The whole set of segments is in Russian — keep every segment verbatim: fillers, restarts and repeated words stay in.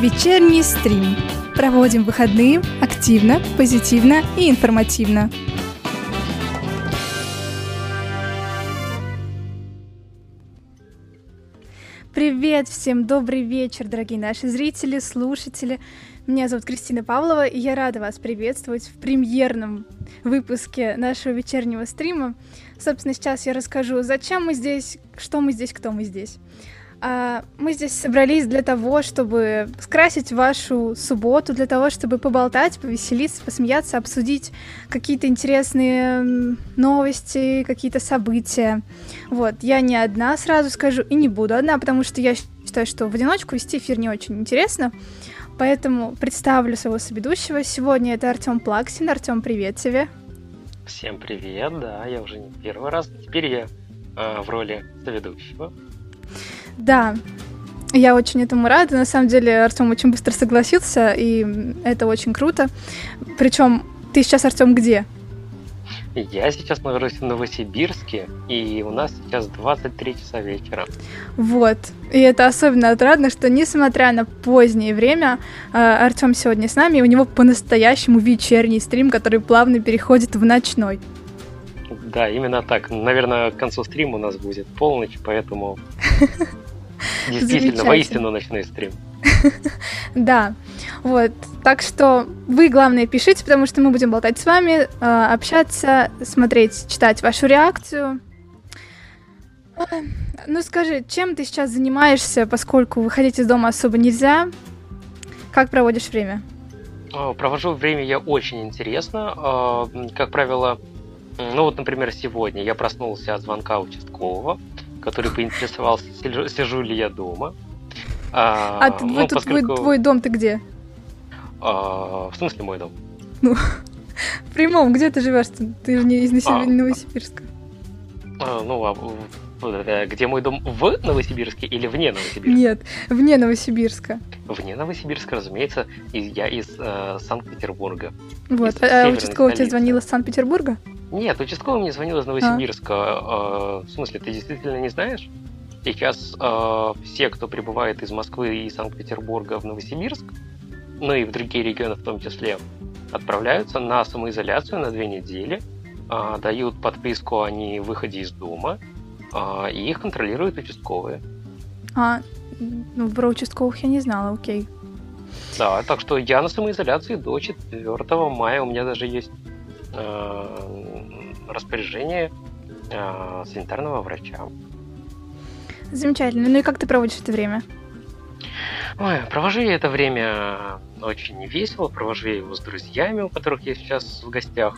Вечерний стрим. Проводим выходные активно, позитивно и информативно. Привет всем, добрый вечер, дорогие наши зрители, слушатели. Меня зовут Кристина Павлова, и я рада вас приветствовать в премьерном выпуске нашего вечернего стрима. Собственно, сейчас я расскажу, зачем мы здесь, что мы здесь, кто мы здесь. Мы здесь собрались для того, чтобы скрасить вашу субботу, для того, чтобы поболтать, повеселиться, посмеяться, обсудить какие-то интересные новости, какие-то события. Вот, я не одна, сразу скажу, и не буду одна, потому что я считаю, что в одиночку вести эфир не очень интересно. Поэтому представлю своего соведущего. Сегодня это Артём Плаксин. Артём, привет тебе. Всем привет, да, я уже не первый раз. Теперь я э, в роли соведущего. Да, я очень этому рада. На самом деле Артём очень быстро согласился, и это очень круто. Причем ты сейчас, Артём, где? Я сейчас нахожусь в Новосибирске, и у нас сейчас двадцать три часа вечера. Вот, и это особенно отрадно, что несмотря на позднее время, Артём сегодня с нами, и у него по-настоящему вечерний стрим, который плавно переходит в ночной. Да, именно так. Наверное, к концу стрима у нас будет полночь, поэтому действительно, воистину ночной стрим. Да, вот. Так что вы, главное, пишите, потому что мы будем болтать с вами, общаться, смотреть, читать вашу реакцию. Ну скажи, чем ты сейчас занимаешься, поскольку выходить из дома особо нельзя? Как проводишь время? Провожу время я очень интересно. Как правило, ну вот, например, сегодня я проснулся от звонка участкового, который поинтересовался, сижу ли я дома. А, а ты, ну, поскольку... твой, твой дом ты где? А, в смысле мой дом? Ну, в прямом, где ты живешь? Ты же не из Новосибир... а, Новосибирска. А, ну, а где мой дом, в Новосибирске или вне Новосибирска? Нет, вне Новосибирска. Вне Новосибирска, разумеется, я из э, Санкт-Петербурга. Вот, а участковый тебе звонил из Санкт-Петербурга? Нет, участковый мне звонил из Новосибирска. А. В смысле, ты действительно не знаешь? Сейчас э, все, кто прибывает из Москвы и Санкт-Петербурга в Новосибирск, ну и в другие регионы в том числе, отправляются на самоизоляцию на две недели, э, дают подписку о невыходе из дома, э, и их контролируют участковые. А, ну про участковых я не знала, окей. Да, так что я на самоизоляции до четвёртого мая, у меня даже есть распоряжение э, санитарного врача. Замечательно. Ну и как ты проводишь это время? Ой, провожу я это время очень весело, провожу я его с друзьями, у которых я сейчас в гостях.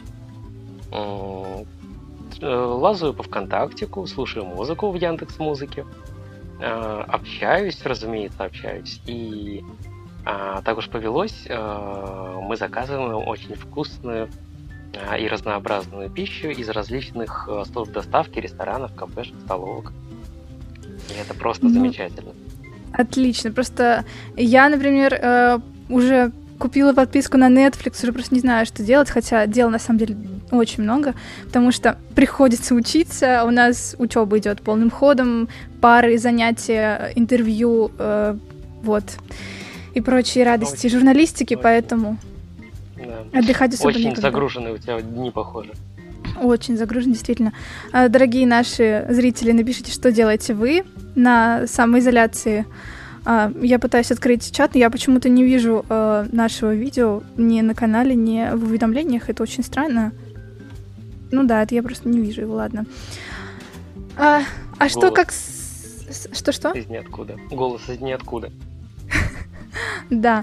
Лазаю по ВКонтактику, слушаю музыку в Яндекс.Музыке, общаюсь, разумеется, общаюсь. И так уж повелось, мы заказываем очень вкусную и разнообразную пищу из различных служб доставки, ресторанов, кафешек, столовок. И это просто ну, замечательно. Отлично. Просто я, например, э, уже купила подписку на Netflix, уже просто не знаю, что делать, хотя дел на самом деле очень много, потому что приходится учиться, у нас учеба идет полным ходом, пары, занятия, интервью, э, вот, и прочие радости очень, журналистики, очень. Поэтому да. Отдыхать особо Очень некогда. Загруженные у тебя дни, похоже. Очень загружен, действительно. Дорогие наши зрители, напишите, что делаете вы на самоизоляции. Я пытаюсь открыть чат, но я почему-то не вижу нашего видео ни на канале, ни в уведомлениях. Это очень странно. Ну да, это я просто не вижу его, ладно. А, а что как... Что-что? Из ниоткуда. Голос из ниоткуда. Да.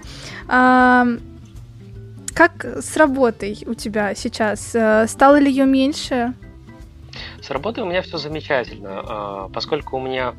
Как с работой у тебя сейчас? Стало ли ее меньше? С работой у меня все замечательно, поскольку у меня,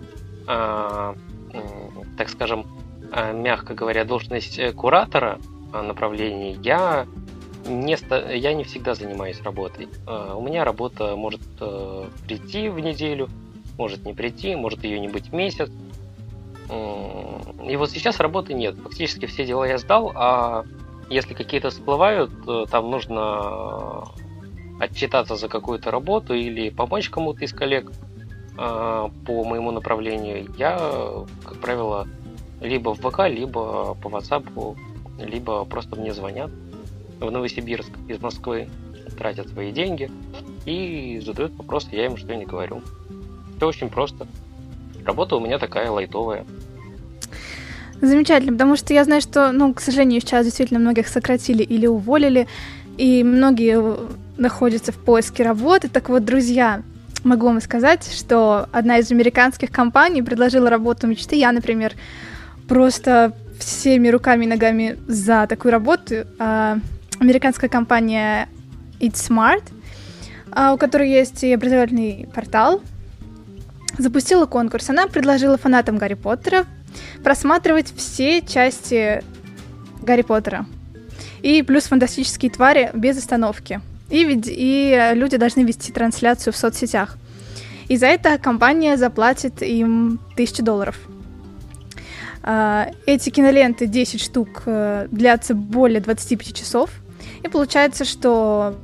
так скажем, мягко говоря, должность куратора направлений, я не, я не всегда занимаюсь работой. У меня работа может прийти в неделю, может не прийти, может ее не быть месяц. И вот сейчас работы нет. Фактически все дела я сдал, а если какие-то всплывают, там нужно отчитаться за какую-то работу или помочь кому-то из коллег э, по моему направлению. Я, как правило, либо в ВК, либо по WhatsApp, либо просто мне звонят в Новосибирск из Москвы, тратят свои деньги и задают вопросы, я им что-нибудь говорю. Все очень просто. Работа у меня такая лайтовая. Замечательно, потому что я знаю, что, ну, к сожалению, сейчас действительно многих сократили или уволили, и многие находятся в поиске работы. Так вот, друзья, могу вам сказать, что одна из американских компаний предложила работу мечты. Я, например, просто всеми руками и ногами за такую работу. Американская компания It's Smart, у которой есть и образовательный портал, запустила конкурс. Она предложила фанатам Гарри Поттера просматривать все части Гарри Поттера. И плюс фантастические твари без остановки. И, ведь, и люди должны вести трансляцию в соцсетях. И за это компания заплатит им тысячу долларов. Эти киноленты, десять штук, длятся более двадцать пять часов. И получается, что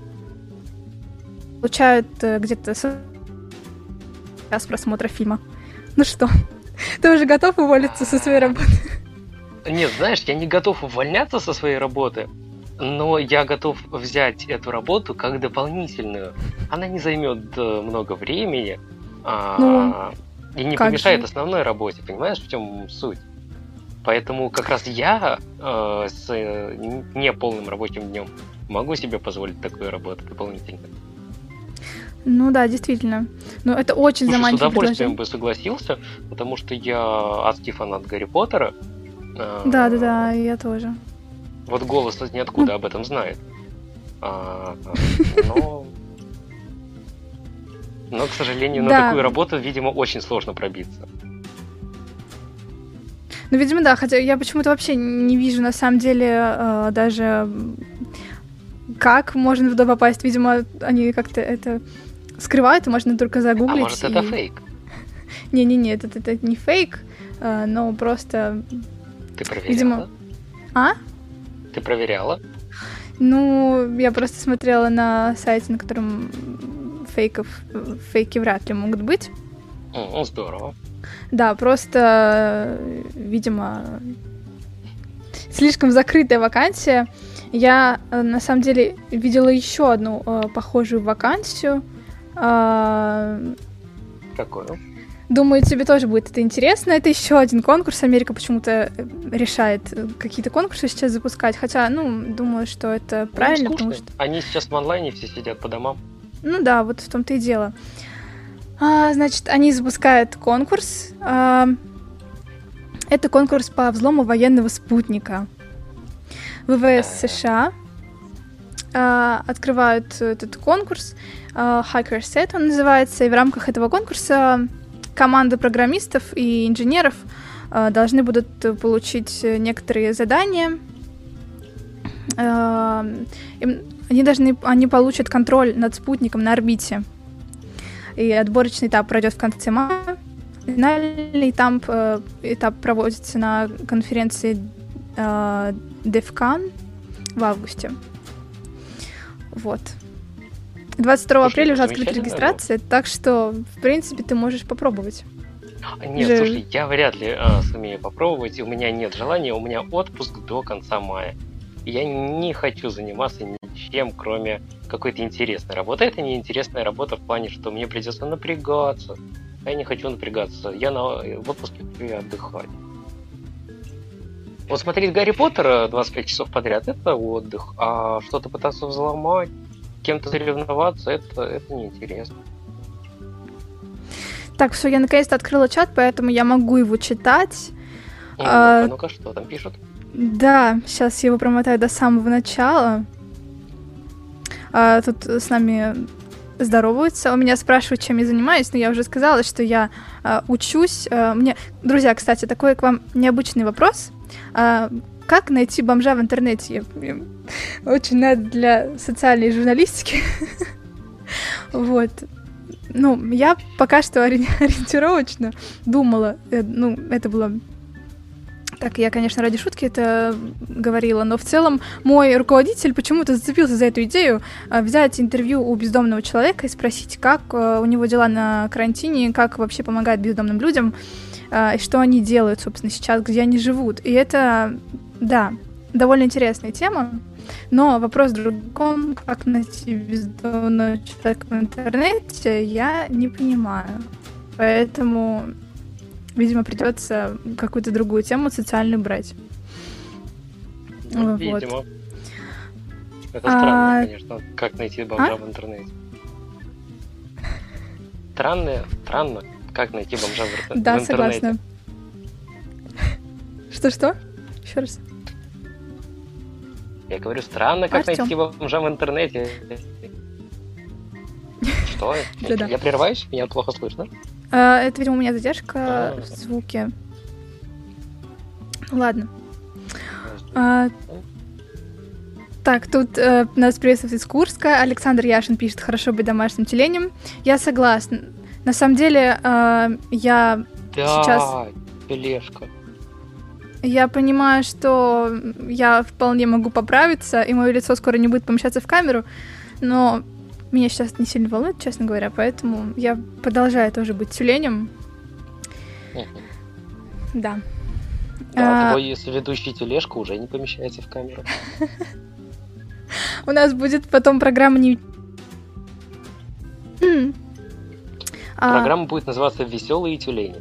получают где-то час просмотра фильма. Ну что, ты уже готов уволиться со своей работы? Нет, знаешь, я не готов увольняться со своей работы, но я готов взять эту работу как дополнительную. Она не займет много времени, ну, и не помешает же основной работе, понимаешь, в чем суть? Поэтому как раз я э, с неполным рабочим днем могу себе позволить такую работу дополнительно. Ну да, действительно. Но это очень Слушай, заманчивое с удовольствием предложение. бы согласился, потому что я адский фанат Гарри Поттера. Да-да-да, я тоже. Вот голос из ниоткуда об этом знает. А, но... но, к сожалению, на Да. такую работу, видимо, очень сложно пробиться. Ну, видимо, да, хотя я почему-то вообще не вижу, на самом деле, э, даже как можно туда попасть. Видимо, они как-то это скрывают, и можно только загуглить. А может, и... это фейк? Не-не-не, это, это не фейк, э, но просто... Ты проверяла? Видимо... А? Ты проверяла? Ну, я просто смотрела на сайте, на котором фейков, фейки вряд ли могут быть. О, здорово. Да, просто, видимо, слишком закрытая вакансия. Я, на самом деле, видела еще одну э, похожую вакансию. Э, Какую? Думаю, тебе тоже будет это интересно. Это еще один конкурс. Америка почему-то решает какие-то конкурсы сейчас запускать. Хотя, ну, думаю, что это правильно, ну, потому что... Они сейчас в онлайне все сидят по домам. Ну да, вот в том-то и дело. А, значит, они запускают конкурс. А, это конкурс по взлому военного спутника. ВВС США а, открывают этот конкурс. А, HackerSet он называется. И в рамках этого конкурса команды программистов и инженеров а, должны будут получить некоторые задания. А, им, они, должны, они получат контроль над спутником на орбите. И отборочный этап пройдет в конце мая. Финальный этап, э, этап проводится на конференции э, DEFCON в августе. Вот. двадцать второго Слушай, апреля уже открыта регистрация, было. Так что, в принципе, ты можешь попробовать. Нет, Же... слушай, я вряд ли а, сумею попробовать. У меня нет желания, у меня отпуск до конца мая. Я не хочу заниматься ничем, кроме какой-то интересной работы. Это не интересная работа в плане, что мне придется напрягаться. А я не хочу напрягаться. Я на... в отпуске хочу отдыхать. Вот смотреть Гарри Поттера двадцать пять часов подряд — это отдых. А что-то пытаться взломать, кем-то соревноваться — это, это неинтересно. Так, все, я наконец-то открыла чат, поэтому я могу его читать. Ну, а... ну-ка, ну-ка, что там пишут? Да, сейчас я его промотаю до самого начала. А, тут с нами здороваются. У меня спрашивают, чем я занимаюсь, но я уже сказала, что я а, учусь. А, мне... Друзья, кстати, такой к вам необычный вопрос. А, как найти бомжа в интернете? Очень надо для социальной журналистики. Вот. Ну, я пока что ориентировочно думала, ну, это было... Так, я, конечно, ради шутки это говорила, но в целом мой руководитель почему-то зацепился за эту идею взять интервью у бездомного человека и спросить, как у него дела на карантине, как вообще помогает бездомным людям. и что они делают, собственно, сейчас, где они живут. И это, да, довольно интересная тема. Но вопрос в другом, как найти бездомного человека в интернете, я не понимаю. Поэтому, видимо, придется какую-то другую тему социальную брать. Ну, вот. Видимо. Это странно, А... конечно, как найти бомжа а? в интернете. Странно, странно, как найти бомжа в, интер... Да, в интернете. согласна. Что-что? Еще раз. Я говорю, странно, как Артём. найти бомжа в интернете. Что? Да-да. Я прерываюсь? Меня плохо слышно? А, это, видимо, у меня задержка А. в звуке. Ладно. А, так, тут э, нас приветствует из Курска. Александр Яшин пишет: хорошо быть домашним тюленем. Я согласна. На самом деле, э, я Да, сейчас... тележка. Я понимаю, что я вполне могу поправиться, и мое лицо скоро не будет помещаться в камеру, но меня сейчас не сильно волнует, честно говоря, поэтому я продолжаю тоже быть тюленем. Да. Да, А, твой если ведущий тележка уже не помещается в камеру. У нас будет потом программа не... А, Программа будет называться «Веселые тюлени».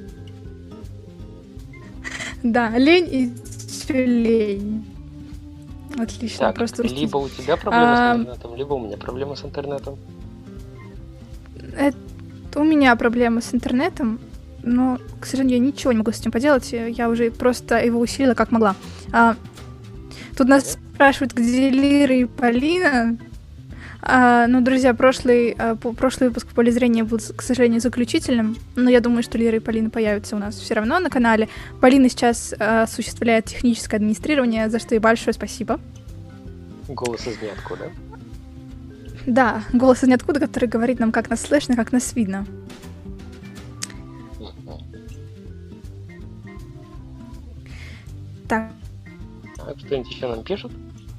да, лень и тюлень. Отлично, Так, просто... либо у тебя проблемы А, с интернетом, либо у меня проблемы с интернетом. Это у меня проблемы с интернетом, но, к сожалению, я ничего не могу с этим поделать. Я уже просто его усилила как могла. А, тут нас спрашивают, где Лира и Полина. А, ну, друзья, прошлый, а, по, прошлый выпуск в поле зрения был, к сожалению, заключительным, но я думаю, что Лира и Полина появятся у нас все равно на канале. Полина сейчас а, осуществляет техническое администрирование, за что ей большое спасибо. Голос из ниоткуда. Да, голос из ниоткуда, который говорит нам, как нас слышно, как нас видно. Так. Так, что-нибудь еще нам пишут?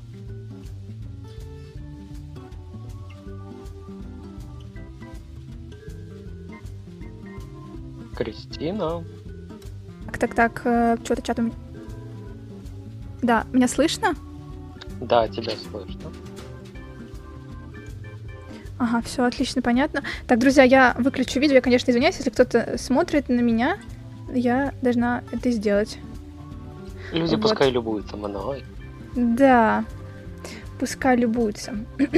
Кристина. Так, так, так, э, что-то чатом... Да, меня слышно? Да, тебя слышно. Ага, все отлично, понятно. Так, друзья, я выключу видео. Я, конечно, извиняюсь, если кто-то смотрит на меня, я должна это сделать. Люди Вот. пускай любуются мной. Да, пускай любуются.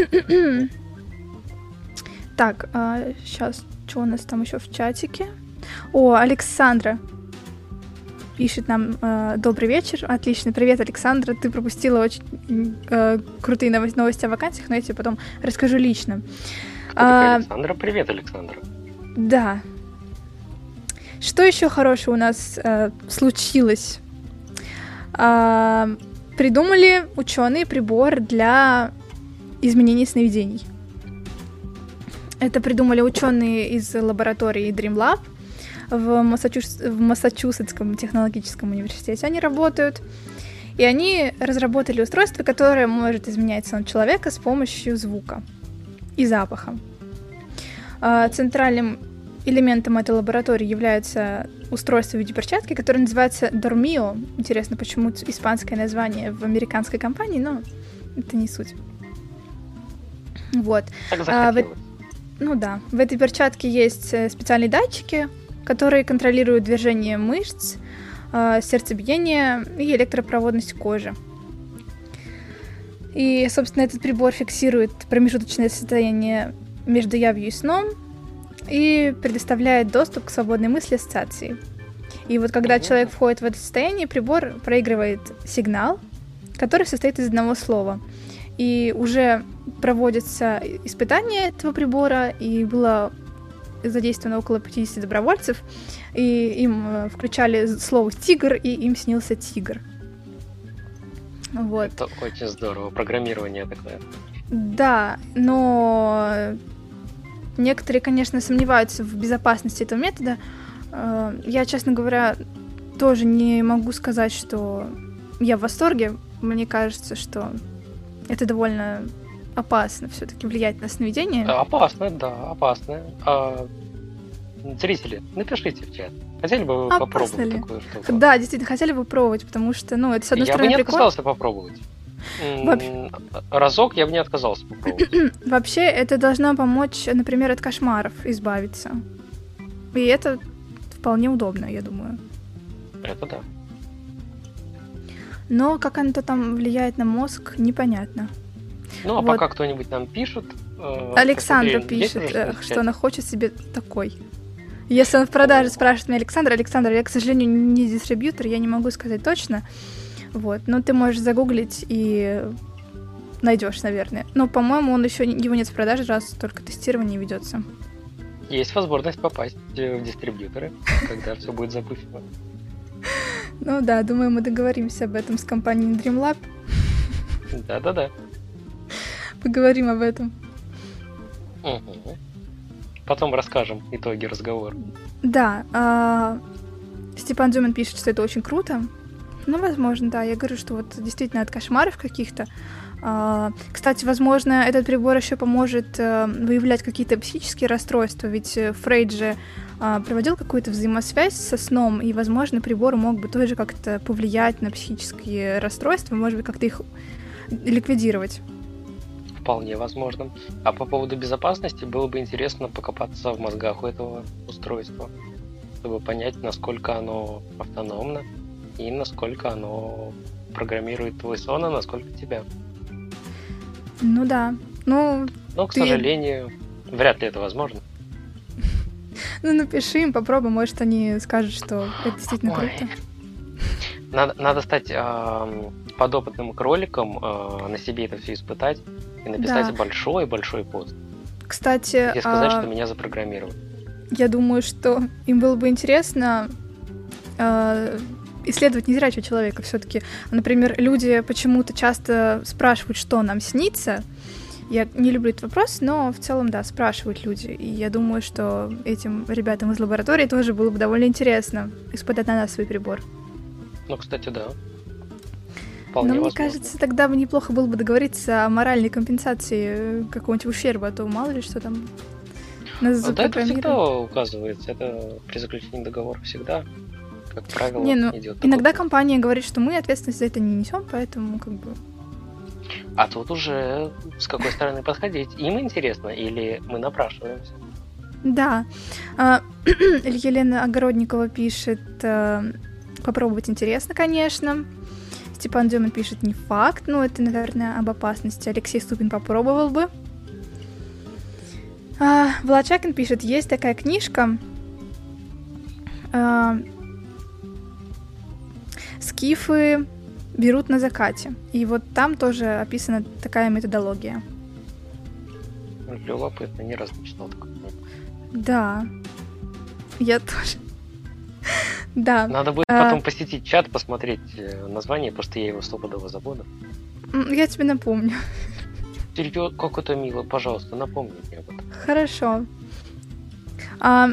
Так, сейчас, что у нас там еще в чатике? О, Александра пишет нам э, добрый вечер. Отлично, привет, Александра. Ты пропустила очень э, крутые новости, новости о вакансиях, но я тебе потом расскажу лично. Кто такая Александра? Привет, Александра. Да. Что еще хорошего у нас э, случилось? Э, придумали ученые прибор для изменения сновидений. Это придумали ученые из лаборатории DreamLab в, Массачус... в Массачусетском технологическом университете. Они работают. И они разработали устройство, которое может изменять сон человека с помощью звука и запаха. Центральным элементом этой лаборатории является устройство в виде перчатки, которое называется Dormio. Интересно, почему испанское название в американской компании, но это не суть. Вот. Так захотелось. Ну да, в этой перчатке есть специальные датчики, которые контролируют движение мышц, сердцебиение и электропроводность кожи. И, собственно, этот прибор фиксирует промежуточное состояние между явью и сном и предоставляет доступ к свободной мысли ассоциации. И вот когда человек входит в это состояние, прибор проигрывает сигнал, который состоит из одного слова. И уже проводятся испытания этого прибора, и было задействовано около пятьдесят добровольцев, и им включали слово «тигр», и им снился тигр. Вот. Это очень здорово, программирование такое. Да, но некоторые, конечно, сомневаются в безопасности этого метода. Я, честно говоря, тоже не могу сказать, что я в восторге. Мне кажется, что это довольно опасно все-таки влиять на сновидение. Опасно, да, опасно. А зрители, напишите в чат. Хотели бы вы А попробовать ли? такую штуку? Да, действительно, хотели бы пробовать, потому что, ну, это, с одной Я бы стороны, не прикольно. отказался попробовать. М, Вообще- Разок я бы не отказался попробовать. Вообще, это должно помочь, например, от кошмаров избавиться. И это вполне удобно, я думаю. Это да. Но как оно там влияет на мозг, непонятно. Ну, а Вот. пока кто-нибудь нам пишет... э, Александра посмотрим, есть пишет, уже э, что-то в что чате? она хочет себе такой. Если он в продаже, спрашивает меня Александр, Александр, я, к сожалению, не дистрибьютор, я не могу сказать точно. Вот, но ты можешь загуглить и найдешь, наверное. Но, по-моему, он еще его нет в продаже, раз только тестирование ведется. Есть возможность попасть э, в дистрибьюторы, когда все будет запущено. Ну да, думаю, мы договоримся об этом с компанией Dreamlab, Да-да-да. поговорим об этом. Мгм. Потом расскажем итоги разговора. Да, а, Степан Дюмин пишет, что это очень круто. Ну, возможно, да. Я говорю, что вот действительно от кошмаров каких-то. А, Кстати, возможно, этот прибор еще поможет э, выявлять какие-то психические расстройства, ведь э, Фрейд же а, проводил какую-то взаимосвязь со сном, и, возможно, прибор мог бы тоже как-то повлиять на психические расстройства, может быть, как-то их ликвидировать. Вполне возможно. А по поводу безопасности было бы интересно покопаться в мозгах у этого устройства, чтобы понять, насколько оно автономно и насколько оно программирует твой сон, а насколько тебя. Ну да. Ну, Но, к Ты- сожалению, вряд ли это возможно. ну напиши им, попробуй, может, они скажут, что это действительно Ой. круто. Надо, надо стать эм, подопытным кроликом, э, на себе это все испытать и написать Да. большой-большой пост. Кстати, И сказать, а, что меня запрограммировали. я думаю, что им было бы интересно э, исследовать незрячего человека все-таки. Например, люди почему-то часто спрашивают, что нам снится. Я не люблю этот вопрос, но в целом, да, спрашивают люди. И я думаю, что этим ребятам из лаборатории тоже было бы довольно интересно испытать на нас свой прибор. Ну, кстати, да. Но Вполне мне возможно. кажется, тогда бы неплохо было бы договориться о моральной компенсации какого-нибудь ущерба, а то мало ли что там нас Ну, да, это запрограммируют. всегда указывается. Это при заключении договора всегда, как правило, Не, ну, идет. такой Иногда путь. компания говорит, что мы ответственность за это не несем, поэтому как бы... А тут уже с какой стороны подходить? Им интересно или мы напрашиваемся? Да. А, Елена Огородникова пишет, э, попробовать интересно, конечно. Степан Демин пишет, не факт. Ну, это, наверное, об опасности. Алексей Ступин попробовал бы. А, Волочакин пишет, есть такая книжка а, «Скифы берут на закате». И вот там тоже описана такая методология. Любопытно, ни разу не читал такого. Да, я тоже. Да, Надо будет А. потом посетить чат, посмотреть э, название, потому что я его стопудово забуду. м, я тебе напомню. Серьё- как это мило, пожалуйста, напомни мне об этом. Хорошо. А,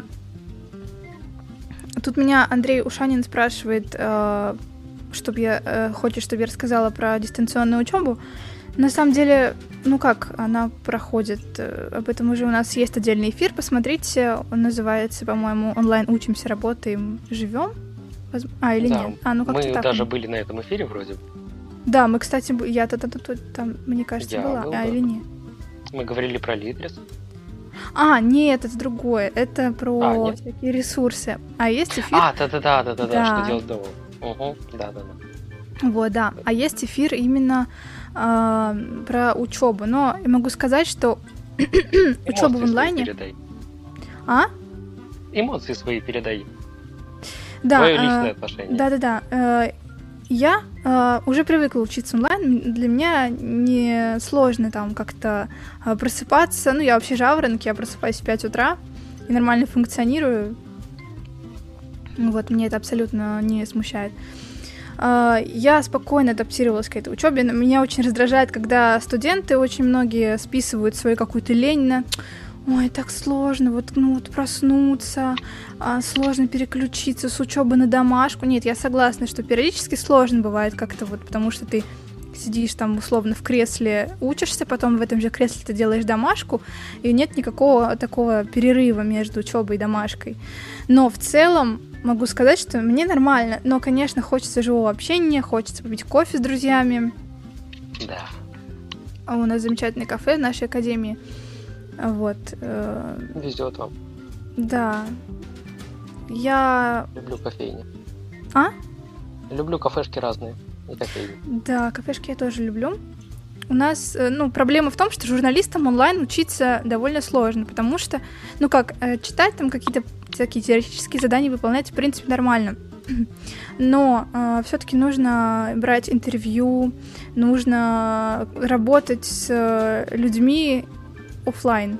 Тут меня Андрей Ушанин спрашивает, э, чтоб я э, хочет, чтобы я рассказала про дистанционную учебу. На самом деле, ну как она проходит? э, Об этом уже у нас есть отдельный эфир. Посмотрите, он называется, по-моему, онлайн учимся, работаем, живем. Воз- А, или Да, нет? А, ну как-то Мы так. даже он. были на этом эфире вроде. Да, мы, кстати, б- я то там, мне кажется, Я была. был, А, да. или нет? Мы говорили про Литрес. А, нет, это другое. Это про А, нет? всякие ресурсы. А есть эфир. А, да-да-да, да-да-да, Да. что делать дома. Угу, да-да-да. Вот, да. А есть эфир именно а, про учебу. Но я могу сказать, что учеба в Эмоции свои онлайне. передай. А? Эмоции свои передай. Да. Твое а, личное отношение. Да-да-да. Э, Я э, уже привыкла учиться онлайн. Для меня не сложно там как-то э, просыпаться. Ну, я вообще жаворонок, я просыпаюсь в пять утра и нормально функционирую. Вот, меня это абсолютно не смущает. Э, Я спокойно адаптировалась к этой учебе. Но меня очень раздражает, когда студенты очень многие списывают свою какую-то лень на «Ой, так сложно, вот, ну, вот проснуться, а, сложно переключиться с учебы на домашку». Нет, я согласна, что периодически сложно бывает как-то вот, потому что ты сидишь там условно в кресле, учишься, потом в этом же кресле ты делаешь домашку, и нет никакого такого перерыва между учебой и домашкой. Но в целом могу сказать, что мне нормально, но, конечно, хочется живого общения, хочется попить кофе с друзьями. Да. А у нас замечательное кафе в нашей академии. Вот. Везет вам. Да. Я... Люблю кофейни. А? Люблю кафешки разные и кофейни. Да, кафешки я тоже люблю. У нас, ну, проблема в том, что журналистам онлайн учиться довольно сложно, потому что, ну как, читать там какие-то такие теоретические задания выполнять, в принципе, нормально. Но э, все-таки нужно брать интервью, нужно работать с людьми офлайн.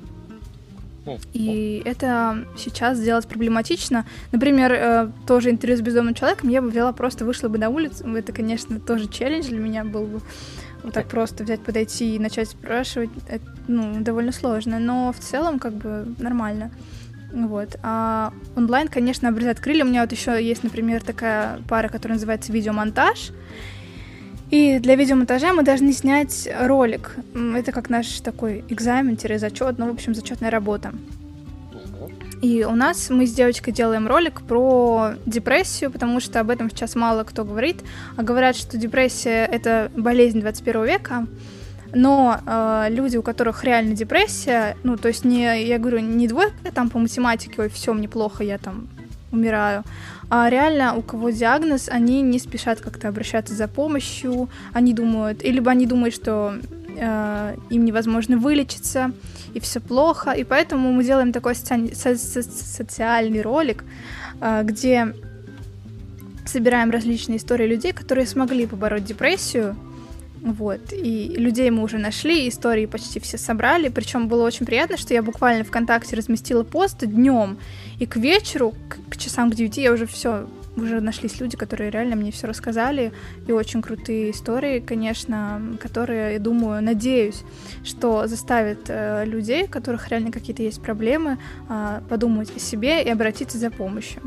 И это сейчас сделать проблематично. Например, э, тоже интервью с бездомным человеком я бы взяла, просто вышла бы на улицу. Это, конечно, тоже челлендж для меня был бы. Вот так просто взять, подойти и начать спрашивать, это, ну, довольно сложно. Но в целом, как бы, нормально. Вот. А онлайн, конечно, обрезает крылья. У меня вот еще есть, например, такая пара, которая называется видеомонтаж. И для видеомонтажа мы должны снять ролик. Это как наш такой экзамен-зачет, ну, в общем, зачетная работа. И у нас мы с девочкой делаем ролик про депрессию, потому что об этом сейчас мало кто говорит. А говорят, что депрессия — это болезнь двадцать первого века. Но э, люди, у которых реально депрессия, ну, то есть не, я говорю, не двойка там по математике, ой, все, мне плохо, я там умираю, а реально у кого диагноз, они не спешат как-то обращаться за помощью, они думают, и либо они думают, что э, им невозможно вылечиться, и все плохо, и поэтому мы делаем такой соци... со- со- социальный ролик, э, где собираем различные истории людей, которые смогли побороть депрессию. Вот, и людей мы уже нашли, истории почти все собрали, причем было очень приятно, что я буквально ВКонтакте разместила пост днем, и к вечеру, к, к часам к девяти я уже все, уже нашлись люди, которые реально мне все рассказали, и очень крутые истории, конечно, которые, я думаю, надеюсь, что заставят э, людей, у которых реально какие-то есть проблемы, э, подумать о себе и обратиться за помощью.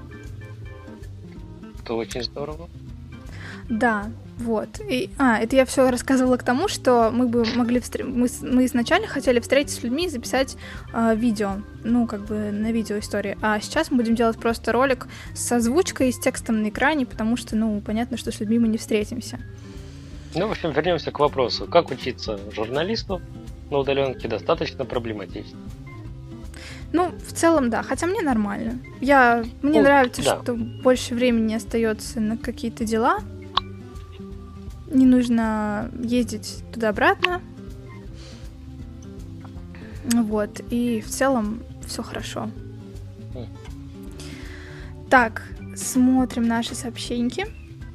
Это очень здорово. Да, вот. И, а, это я все рассказывала к тому, что мы бы могли встр... мы, мы изначально хотели встретиться с людьми и записать э, видео, ну, как бы на видео истории. А сейчас мы будем делать просто ролик с озвучкой и с текстом на экране, потому что, ну, понятно, что с людьми мы не встретимся. Ну, в общем, вернемся к вопросу. Как учиться журналисту на удаленке достаточно проблематично. Ну, в целом, да, хотя мне нормально. Я... Мне ну, нравится, да. что больше времени остается на какие-то дела. Не нужно ездить туда-обратно. Вот. И в целом все хорошо. Mm. Так, смотрим наши сообщеньки.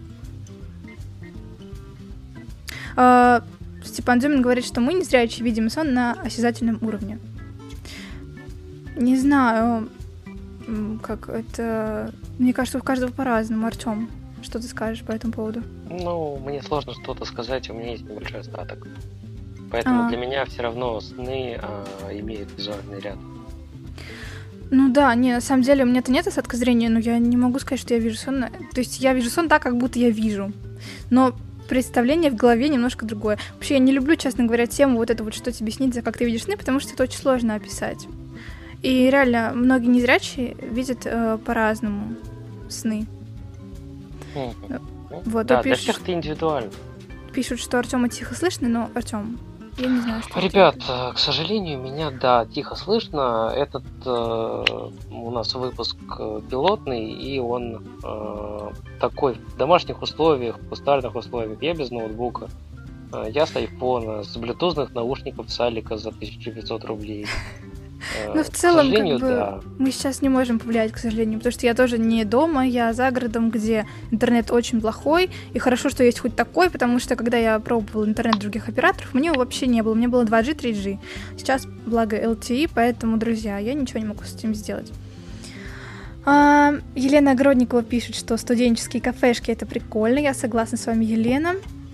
Uh, Степан Дюмин говорит, что мы незрячие видим сон на осязательном уровне. Не знаю, как это... Мне кажется, у каждого по-разному. Артём, что ты скажешь по этому поводу? Ну, мне сложно что-то сказать, у меня есть небольшой остаток. Поэтому А. для меня все равно сны а, имеют визуальный ряд. Ну да, не, на самом деле у меня-то нет остатка зрения, но я не могу сказать, что я вижу сон. То есть я вижу сон так, как будто я вижу. Но представление в голове немножко другое. Вообще я не люблю, честно говоря, тему вот это вот, что тебе снится, как ты видишь сны, потому что это очень сложно описать. И реально, многие незрячие видят э, по-разному сны. Mm-hmm. Вот, да, пишут, для всех это индивидуально. Пишут, что Артёма тихо слышно, но, Артём, я не знаю, что Ребят, это. К сожалению, меня, да, тихо слышно. Этот э, у нас выпуск пилотный, и он э, такой в домашних условиях, в кустарных условиях. Я без ноутбука. Э, я с айфона, с блютузных наушников Салика за тысячу пятьсот рублей. Ну, в целом, как бы, да. мы сейчас не можем повлиять, к сожалению, потому что я тоже не дома, я за городом, где интернет очень плохой, и хорошо, что есть хоть такой, потому что, когда я пробовала интернет других операторов, мне его вообще не было, мне было два джи, три джи. Сейчас, благо, эл ти и, поэтому, друзья, я ничего не могу с этим сделать. А, Елена Огородникова пишет, что студенческие кафешки — это прикольно, я согласна с вами, Елена.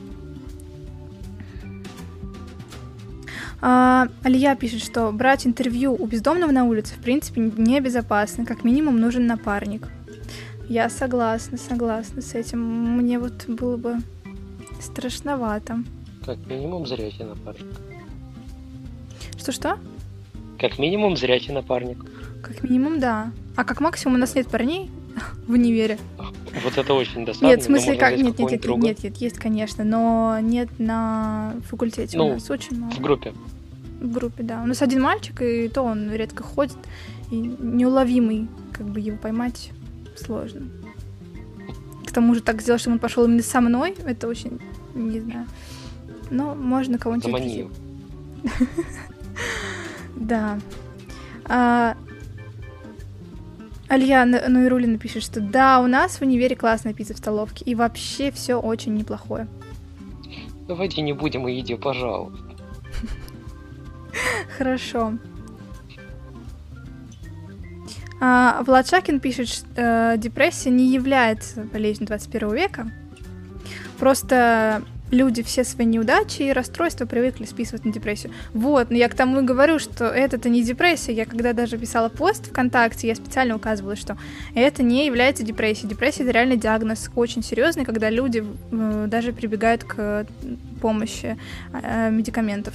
А, Алия пишет, что брать интервью у бездомного на улице в принципе небезопасно, как минимум нужен напарник. Я согласна, согласна с этим. Мне вот было бы Страшновато. Как минимум зрячий напарник. Что-что? Как минимум зрячий напарник. Как минимум, да. А как максимум у нас нет парней в универе. Вот это очень досадно. Нет, в смысле, но как... можно Нет, взять нет, нет, какого-нибудь нет, нет, есть, конечно, но нет на факультете Ну, у нас очень мало. друга. В группе. В группе, да. У нас один мальчик, и то он редко ходит, и неуловимый, как бы его поймать сложно. К тому же так сделать, чтобы он пошел именно со мной, это очень, не знаю. Но можно кого-нибудь... Замани его. Да. А... Алья Нуирулина пишет, что да, у нас в универе классная пицца в столовке, и вообще все очень неплохое. Давайте не будем о еде, пожалуйста. Хорошо. А, Влад Шакин пишет, что э, депрессия не является болезнью двадцать первого века. Просто люди все свои неудачи и расстройства привыкли списывать на депрессию. Вот, но я к тому и говорю, что это-то не депрессия. Я когда даже писала пост ВКонтакте, я специально указывала, что это не является депрессией. Депрессия — это реально диагноз очень серьезный, когда люди э, даже прибегают к помощи э, медикаментов.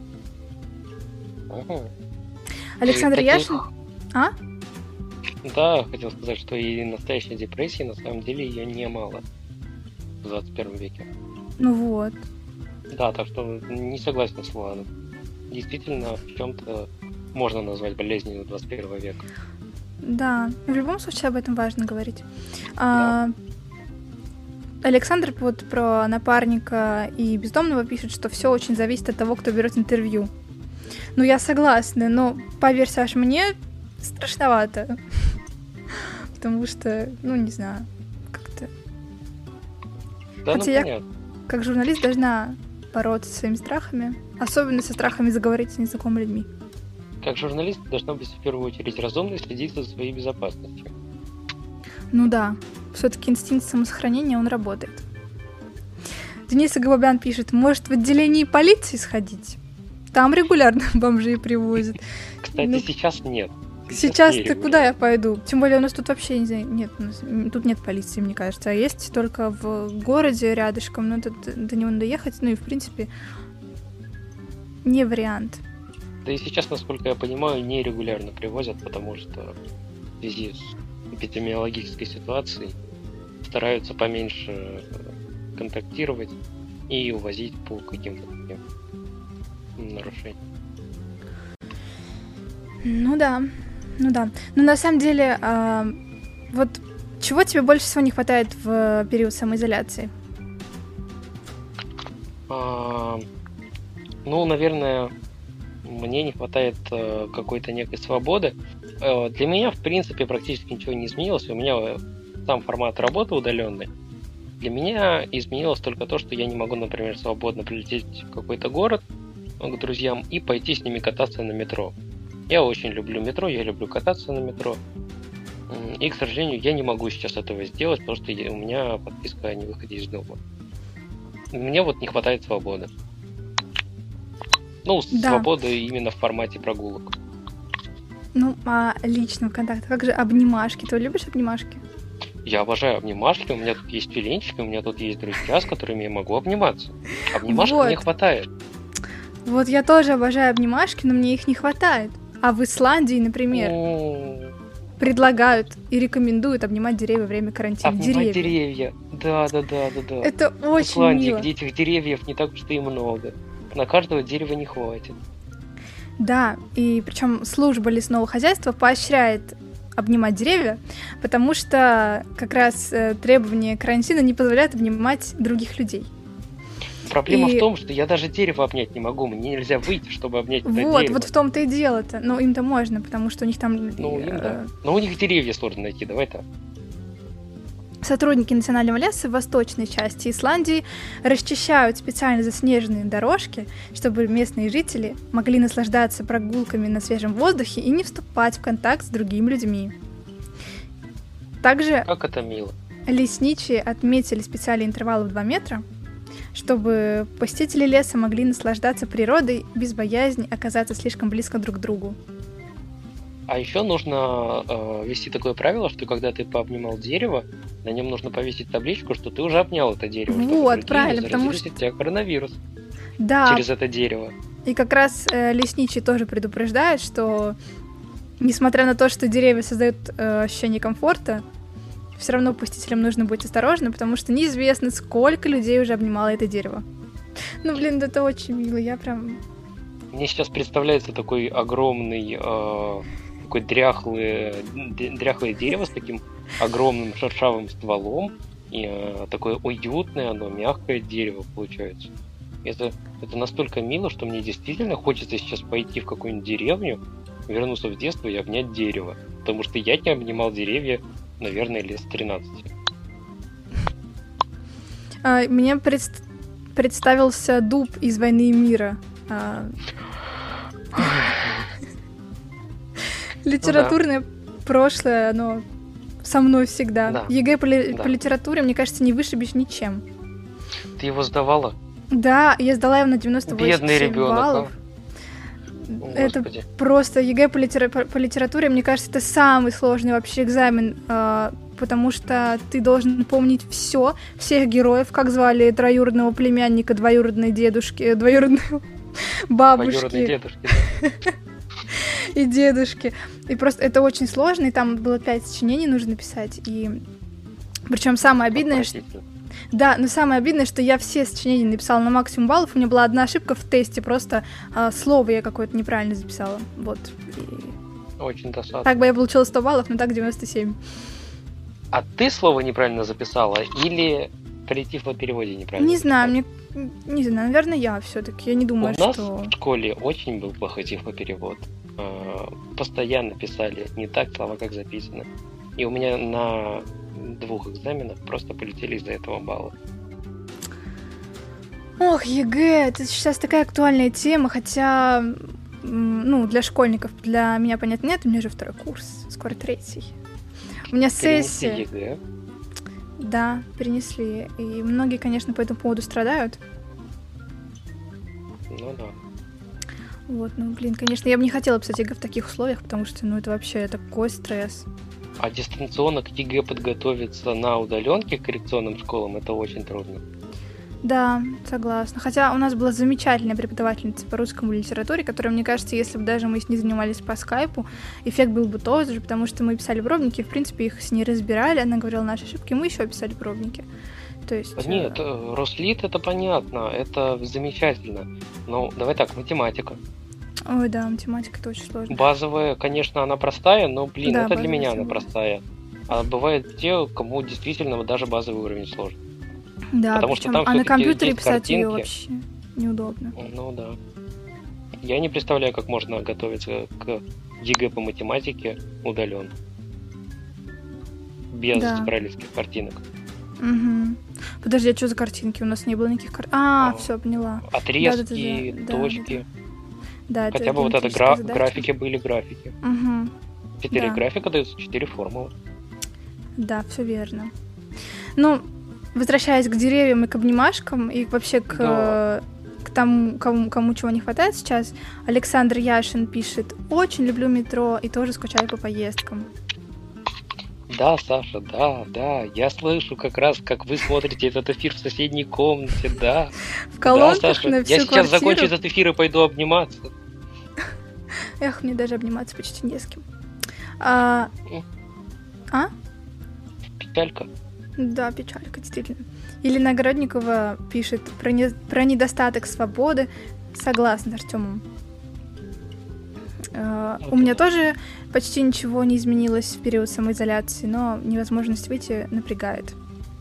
Угу. Александр Таких... Яшин... А? Да, хотел сказать, что и настоящей депрессии, на самом деле, ее немало в двадцать первом веке. Ну вот. Да, так что не согласен с Луаном. Действительно, в чем-то можно назвать болезнью двадцать первого века. Да, в любом случае об этом важно говорить. Да. А, Александр вот про напарника и бездомного пишет, что все очень зависит от того, кто берет интервью. Ну, я согласна, но поверь, Саш, мне страшновато. Потому что, ну, не знаю, как-то... Да, Хотя ну я, понятно. как журналист, должна бороться со своими страхами, особенно со страхами заговорить с незнакомыми людьми. Как журналист должна быть в первую очередь разумной и следить за своей безопасностью. Ну да, все-таки инстинкт самосохранения, он работает. Денис Агабабян пишет, может, в отделении полиции сходить? Там регулярно бомжей привозят. Кстати, Ну, сейчас нет. Сейчас-то куда я пойду? Тем более у нас тут вообще, не знаю, нет, у нас, тут нет полиции, мне кажется. А есть только в городе рядышком, но это, до него надо ехать. Ну и, в принципе, не вариант. Да и сейчас, насколько я понимаю, нерегулярно привозят, потому что в связи с эпидемиологической ситуацией стараются поменьше контактировать и увозить по каким-то таким нарушениям. Ну да, ну да. Но на самом деле, а, вот чего тебе больше всего не хватает в период самоизоляции? А, ну, наверное, мне не хватает а, какой-то некой свободы. А, для меня, в принципе, практически ничего не изменилось. У меня сам формат работы удаленный. Для меня изменилось только то, что я не могу, например, свободно прилететь в какой-то город к друзьям и пойти с ними кататься на метро. Я очень люблю метро, я люблю кататься на метро. И, к сожалению, я не могу сейчас этого сделать, потому что у меня подписка о невыходе из дома. Мне вот не хватает свободы. Ну, Да. свободы именно в формате прогулок. Ну, а лично в контактах, как же обнимашки? Ты любишь обнимашки? Я обожаю обнимашки, у меня тут есть пеленчики, у меня тут есть друзья, с которыми я могу обниматься. Обнимашек Вот. мне хватает. Вот я тоже обожаю обнимашки, но мне их не хватает. А в Исландии, например, Ну, предлагают и рекомендуют обнимать деревья во время карантина. обнимать Деревья. деревья. Да, да, да, да, да. Это В очень Исландии, мило. где этих деревьев не так уж и много. На каждого дерева не хватит. Да, и причем служба лесного хозяйства поощряет обнимать деревья, потому что как раз э, требования карантина не позволяют обнимать других людей. Проблема И- в том, что я даже дерево обнять не могу. Мне нельзя выйти, чтобы обнять это Вот, дерево. вот в том-то и дело-то. Ну, им-то можно, потому что у них там... Ну, э, им да. Но у них деревья сложно найти, давай так. Сотрудники национального леса в восточной части Исландии расчищают специально заснеженные дорожки, чтобы местные жители могли наслаждаться прогулками на свежем воздухе и не вступать в контакт с другими людьми. Также Как это мило. лесничие отметили специальные интервалы в два метра, чтобы посетители леса могли наслаждаться природой без боязни оказаться слишком близко друг к другу. А еще нужно э, вести такое правило, что когда ты пообнимал дерево, на нем нужно повесить табличку, что ты уже обнял это дерево. Вот, правильно, потому что... у тебя коронавирус да. через это дерево. И как раз э, лесничий тоже предупреждает, что несмотря на то, что деревья создают э, ощущение комфорта, все равно посетителям нужно быть осторожным, потому что неизвестно, сколько людей уже обнимало это дерево. Ну, блин, это очень мило, я прям... Мне сейчас представляется такой огромный... Э... такое дряхлое, дряхлое дерево с таким огромным шершавым стволом, и э, такое уютное, оно мягкое дерево получается. Это, это настолько мило, что мне действительно хочется сейчас пойти в какую-нибудь деревню, вернуться в детство и обнять дерево. Потому что я не обнимал деревья, наверное, лет с тринадцати. А, мне пред... представился дуб из «Войны и мира». А... Литературное ну, да. прошлое, оно со мной всегда. Да. ЕГЭ по, ли... да. по литературе, мне кажется, не вышибешь ничем. Ты его сдавала? Да, я сдала его на девяносто восемь Бедный ребенок, баллов. А? Это Господи. Просто ЕГЭ по, литера... по литературе, мне кажется, это самый сложный вообще экзамен, э, потому что ты должен помнить все, всех героев, как звали троюродного племянника, двоюродной дедушки, двоюродной бабушки. Двоюродной дедушки, да. И дедушки. И просто это очень сложно, и там было пять сочинений нужно написать. И причем самое обидное, что... Да, но самое обидное, что я все сочинения написала на максимум баллов. У меня была одна ошибка в тесте, просто а, слово я какое-то неправильно записала. Вот. И... Очень досадно. Так бы я получила сто баллов, но так девяносто семь. А ты слово неправильно записала или коллектив по переводе неправильно Не записал? знаю, мне... Не знаю, наверное, я все-таки. Я не думаю, У нас что... в школе очень был коллектив по переводу. Постоянно писали не так слова, как записано. И у меня на двух экзаменах просто полетели из-за этого балла. Ох, ЕГЭ, это сейчас такая актуальная тема, хотя, ну, для школьников, для меня, понятно, нет, у меня же второй курс, скоро третий. У меня сессия. Перенесли ЕГЭ? Да, перенесли. И многие, конечно, по этому поводу страдают. Ну да. Вот, ну, блин, конечно, я бы не хотела писать ЕГЭ в таких условиях, потому что, ну, это вообще такой стресс. А дистанционно к ЕГЭ подготовиться на удаленке к коррекционным школам — это очень трудно. Да, согласна. Хотя у нас была замечательная преподавательница по русскому литературе, которая, мне кажется, если бы даже мы с ней занимались по скайпу, эффект был бы тот же, потому что мы писали пробники, в принципе, их с ней разбирали, она говорила наши ошибки, мы еще писали пробники. То есть... Нет, Рослит — это понятно, это замечательно. Но давай так, математика. Ой, да, математика — это очень сложно. Базовая, конечно, она простая, но, блин, да, это для меня она всего. простая. А бывают те, кому действительно даже базовый уровень сложен. Да, потому причем, что там а на компьютере есть писать картинки. ее вообще неудобно. Ну да. Я не представляю, как можно готовиться к ЕГЭ по математике удаленно. Без Да. брайлевских картинок. Угу. Подожди, а что за картинки? У нас не было никаких картинок. А, А, все, поняла. Отрезки, Да, да, да, да. точки. Да, это Хотя бы вот это геометрическая гра- задача. графики были графики. Угу. Четыре Да. графика даются, четыре формулы. Да, все верно. Ну, возвращаясь к деревьям и к обнимашкам, и вообще к, Да. к тому, кому, кому чего не хватает сейчас, Александр Яшин пишет: «Очень люблю метро и тоже скучаю по поездкам». Да, Саша, да, да. Я слышу как раз, как вы смотрите этот эфир в соседней комнате, да. В колонках да, Саша. на всю Я сейчас квартиру. закончу этот эфир и пойду обниматься. Эх, мне даже обниматься почти не с кем. А? А? Печалька. Да, печалька, действительно. Елена Огородникова пишет про, не... про недостаток свободы. Согласна с Артёмом. Uh, у меня тоже почти ничего не изменилось в период самоизоляции, но невозможность выйти напрягает.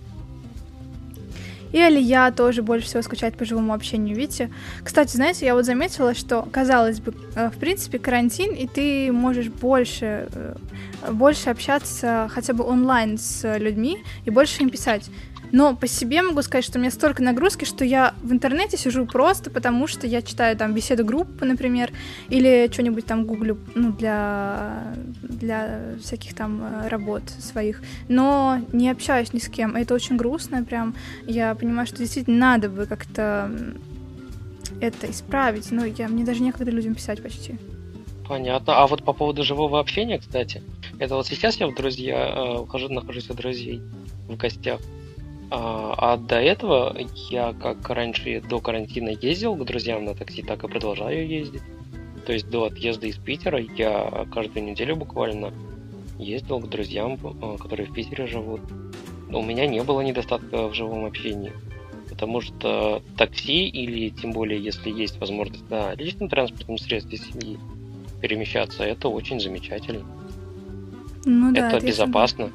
И Алия тоже больше всего скучает по живому общению, видите? Кстати, знаете, я вот заметила, что, казалось бы, в принципе, карантин, и ты можешь больше, больше общаться хотя бы онлайн с людьми и больше им писать. Но по себе могу сказать, что у меня столько нагрузки, что я в интернете сижу просто потому, что я читаю там беседы группы, например, или что-нибудь там гуглю, ну, для, для всяких там работ своих, но не общаюсь ни с кем. Это очень грустно прям. Я понимаю, что действительно надо бы как-то это исправить, но я, мне даже некогда людям писать почти. Понятно. А вот по поводу живого общения, кстати, это вот сейчас я в друзья, э, хожу, нахожусь у друзей в гостях. А, а до этого я, как раньше до карантина, ездил к друзьям на такси, так и продолжаю ездить. То есть до отъезда из Питера я каждую неделю буквально ездил к друзьям, э, которые в Питере живут. Но у меня не было недостатка в живом общении. Потому что такси, или тем более, если есть возможность на личном транспортном средстве семьи перемещаться, это очень замечательно. Ну да, это это безопасно.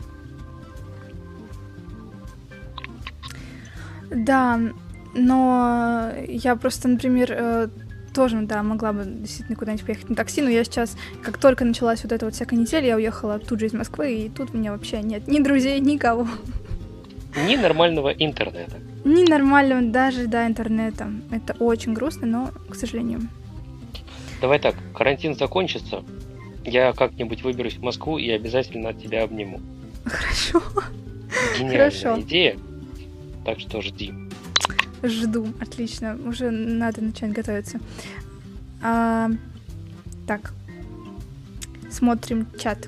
Да, но я просто, например, э, тоже, да, могла бы действительно куда-нибудь поехать на такси, но я сейчас, как только началась вот эта вот вся канитель, я уехала тут же из Москвы, и тут у меня вообще нет ни друзей, никого. Ни нормального интернета. Ни нормального даже, да, интернета. Это очень грустно, но, к сожалению. Давай так, карантин закончится, я как-нибудь выберусь в Москву и обязательно от тебя обниму. Хорошо. Гениальная Хорошо. идея, так что жди. Жду, отлично, уже надо начать готовиться. А, так, смотрим чат.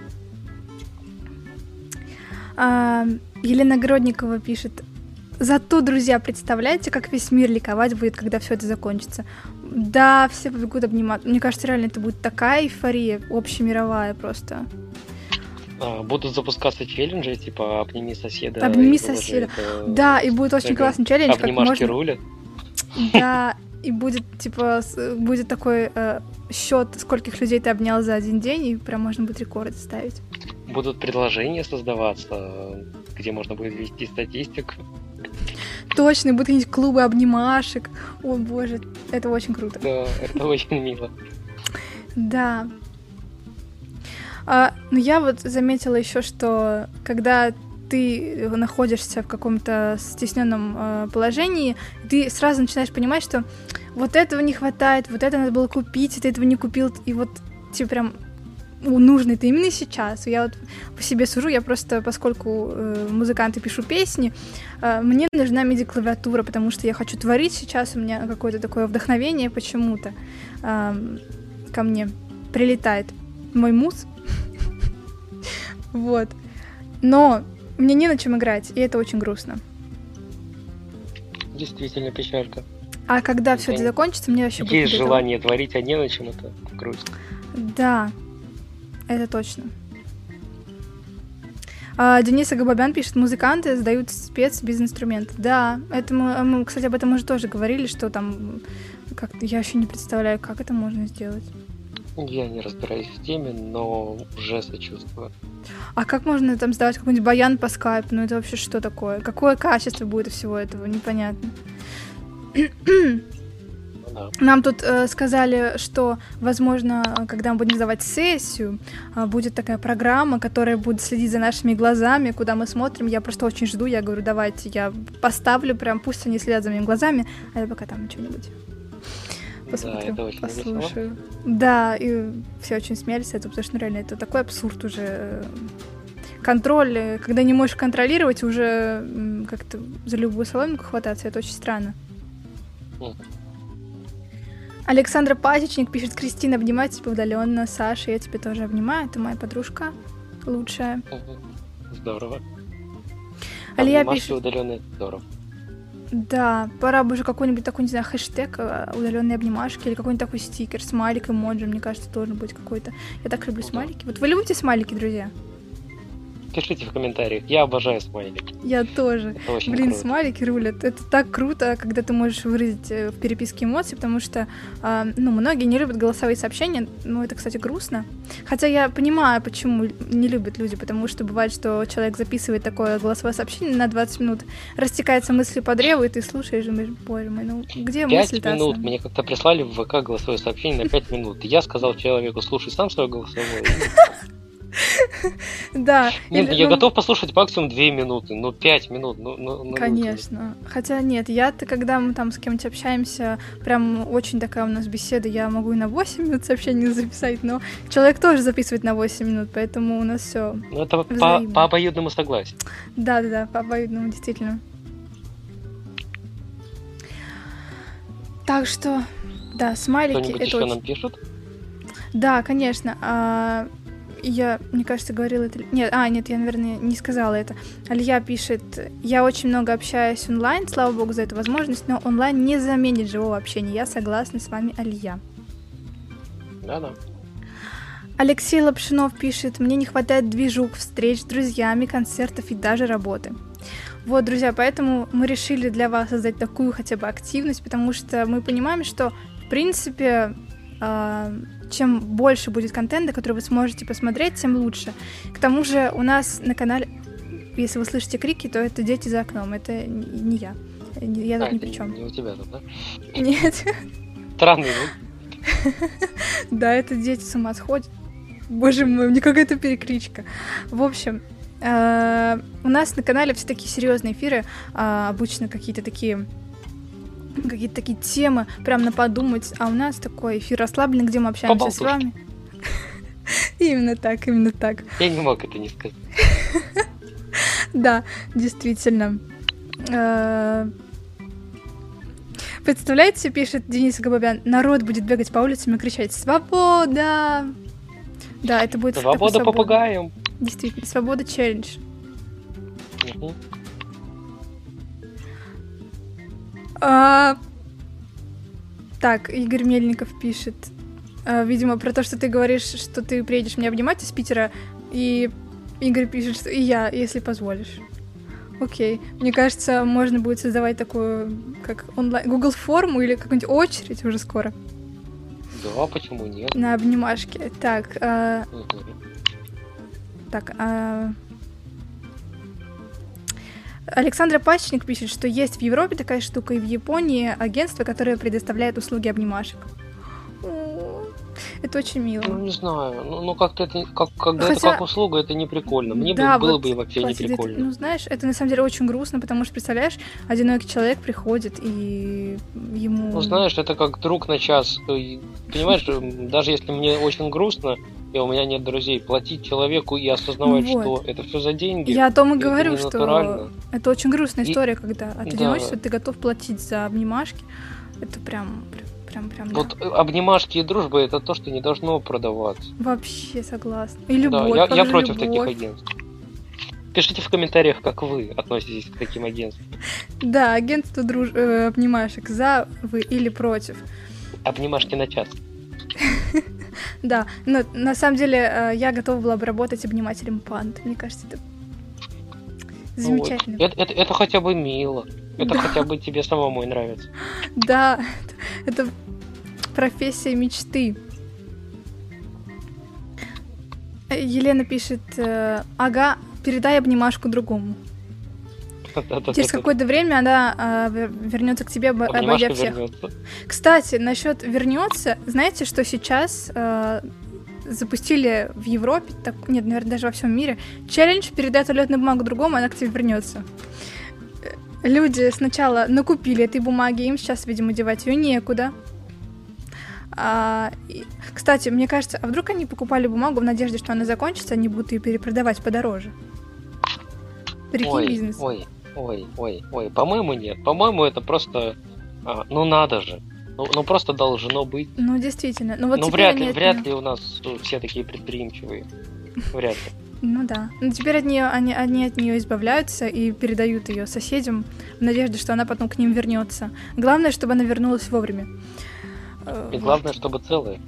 А, Елена Гродникова пишет: зато, друзья, представляете, как весь мир ликовать будет, когда все это закончится? Да, все побегут обнимать. Мне кажется, реально это будет такая эйфория общемировая просто. А, будут запускаться челленджи, типа обними соседа. Обними и выложи соседа. это Да, и будет в очень Инстаграм. классный челлендж, как Обнимашки можно... рулят. Да, и будет, типа, с- будет такой э, счет, скольких людей ты обнял за один день, и прям можно будет рекорд ставить. Будут предложения создаваться, где можно будет вести статистику. Точно, и будут какие-нибудь клубы обнимашек. О, боже, это очень круто. Да, это очень мило. Да. А, но я вот заметила еще, что когда ты находишься в каком-то стесненном э, положении, ты сразу начинаешь понимать, что вот этого не хватает, вот это надо было купить, и ты этого не купил, и вот тебе прям ну, нужно это именно сейчас. Я вот по себе сужу, я просто, поскольку э, музыкант и пишу песни, э, мне нужна миди-клавиатура, потому что я хочу творить сейчас, у меня какое-то такое вдохновение почему-то э, ко мне прилетает мой муз. Вот. Но мне не на чем играть, и это очень грустно. Действительно печалька. А когда все это Да. закончится, мне вообще будет Есть не до того. желание творить, а не на чем, это грустно. Да, это точно. А, Денис Агабабян пишет: музыканты сдают спец без инструмента. Да, это мы, мы, кстати, об этом уже тоже говорили, что там как я еще не представляю, как это можно сделать. Я не разбираюсь в теме, но уже сочувствую. А как можно там сдавать какой-нибудь баян по скайпу? Ну это вообще что такое? Какое качество будет у всего этого? Непонятно. Да. Нам тут э, сказали, что, возможно, когда мы будем сдавать сессию, э, будет такая программа, которая будет следить за нашими глазами, куда мы смотрим. Я просто очень жду, я говорю, давайте я поставлю, прям пусть они следят за моими глазами, а я пока там что-нибудь посмотрю, Да, это очень послушаю. Да, и все очень смеялись с этого, потому что ну, реально это такой абсурд уже. Контроль, когда не можешь контролировать, уже м, как-то за любую соломинку хвататься, это очень странно. Мгм. Александра Пасечник пишет: Кристина, обнимаю тебя удаленно. Саша, я тебя тоже обнимаю. Ты моя подружка лучшая. Мгм. Здорово. Алия Обнимашки пишет: удаленные, здорово. да, пора бы уже какой-нибудь такой, не знаю, хэштег удаленные обнимашки или какой-нибудь такой стикер, смайлик, эмоджи, мне кажется, должен быть какой-то. Я так люблю Ну да. смайлики. Вот вы любите смайлики, друзья? Пишите в комментариях. Я обожаю смайлики. Я тоже. Это очень Блин, круто. смайлики рулят. Это так круто, когда ты можешь выразить э, в переписке эмоции, потому что, а, ну, многие не любят голосовые сообщения, ну, это, кстати, грустно. Хотя я понимаю, почему не любят люди, потому что бывает, что человек записывает такое голосовое сообщение на двадцать минут, растекается мысли по древу, и ты слушаешь и думаешь, боже мой, ну, где Пять мысли-то? минут. основные? Мне как-то прислали в ВК голосовое сообщение на пять минут. Я сказал человеку, слушай сам свое голосовое. Да. Нет, или, я ну, готов послушать максимум две минуты, ну пять минут. Ну, ну, ну, Конечно. Хотя нет, я-то, когда мы там с кем-нибудь общаемся, прям очень такая у нас беседа, я могу и на восемь минут сообщение записать, но человек тоже записывает на восемь минут, поэтому у нас все. Ну, это по, Взаимно. по обоюдному согласию. Да-да-да, по обоюдному, действительно. Так что, да, смайлики, Кто-нибудь это еще очень... нам пишет? Да, конечно. А, я, мне кажется, говорила это... Нет, а, нет, я, наверное, не сказала это. Алия пишет: я очень много общаюсь онлайн, слава богу за эту возможность, но онлайн не заменит живого общения. Я согласна с вами, Алия. Да-да. Алексей Лапшинов пишет: мне не хватает движух, встреч с друзьями, концертов и даже работы. Вот, друзья, поэтому мы решили для вас создать такую хотя бы активность, потому что мы понимаем, что, в принципе, э, чем больше будет контента, который вы сможете посмотреть, тем лучше. К тому же у нас на канале, если вы слышите крики, то это дети за окном, это не я. Я тут а, ни при чем. Не у тебя тут, да? Нет. Странный звук. Да, это дети с ума сходят. Боже мой, мне какая-то перекличка. В общем, э, у нас на канале все такие серьезные эфиры, э, обычно какие-то такие какие-то такие темы, прям на подумать, а у нас такой эфир расслабленный, где мы общаемся с вами. Именно так, именно так. Я не мог это не сказать. Да, действительно. Представляете, пишет Денис Габабян, народ будет бегать по улицам и кричать «Свобода!» Да, это будет... Свобода попугаем! Действительно, свобода челлендж. Угу. А... Так, Игорь Мельников пишет, а, видимо, про то, что ты говоришь, что ты приедешь меня обнимать из Питера, и Игорь пишет, что и я, если позволишь. Окей. Мне кажется, можно будет создавать такую, как онлайн, Google форму или какую-нибудь очередь уже скоро. Да, почему нет? На обнимашке. Так, а... Угу. так, а... Александра Пасечник пишет, что есть в Европе такая штука, и в Японии агентство, которое предоставляет услуги обнимашек. Это очень мило. Ну, не знаю. Ну, ну как-то это, как, когда Хотя... это как услуга, это не прикольно. Мне да, бы, было вот, бы вообще не прикольно. Это, ну, знаешь, это на самом деле очень грустно, потому что, представляешь, одинокий человек приходит, и ему... Ну, знаешь, это как друг на час. Понимаешь, даже если мне очень грустно, и у меня нет друзей, платить человеку и осознавать, ну, вот. что это все за деньги. Я о том и говорю, что это очень грустная история, и... когда от одиночества да. ты готов платить за обнимашки. Это прям... Прям, прям, вот да. обнимашки и дружба — это то, что не должно продаваться. Вообще согласна. И любовь. Да, я, я против любовь. таких агентств. Пишите в комментариях, как вы относитесь к таким агентствам. Да, агентство друж... э, обнимашек. За вы или против? Обнимашки на час. Да, но на самом деле я готова была бы работать обнимателем панд. Мне кажется, это замечательно. Это, это, это хотя бы мило. Это да. хотя бы тебе самому нравится. Да, это, это профессия мечты. Елена пишет, ага, передай обнимашку другому. Через какое-то время она вернется к тебе, обойдя всех. Кстати, насчет вернется, знаете, что сейчас запустили в Европе, так, нет, наверное, даже во всем мире, челлендж «Передай туалетную бумагу другому, она к тебе вернется». Люди сначала накупили этой бумаги, им сейчас, видимо, девать ее некуда. А, и, кстати, мне кажется, а вдруг они покупали бумагу в надежде, что она закончится, они будут ее перепродавать подороже? Прикинь, ой, бизнес. Ой, ой, ой, ой, по-моему, нет. По-моему, это просто, а, ну надо же. Ну, ну просто должно быть. Ну, действительно. Ну, вот ну вряд ли, вряд ли у нас все такие предприимчивые. Вряд ли. Ну да. Но теперь от нее, они, они от нее избавляются и передают ее соседям в надежде, что она потом к ним вернется. Главное, чтобы она вернулась вовремя. И главное, чтобы целая.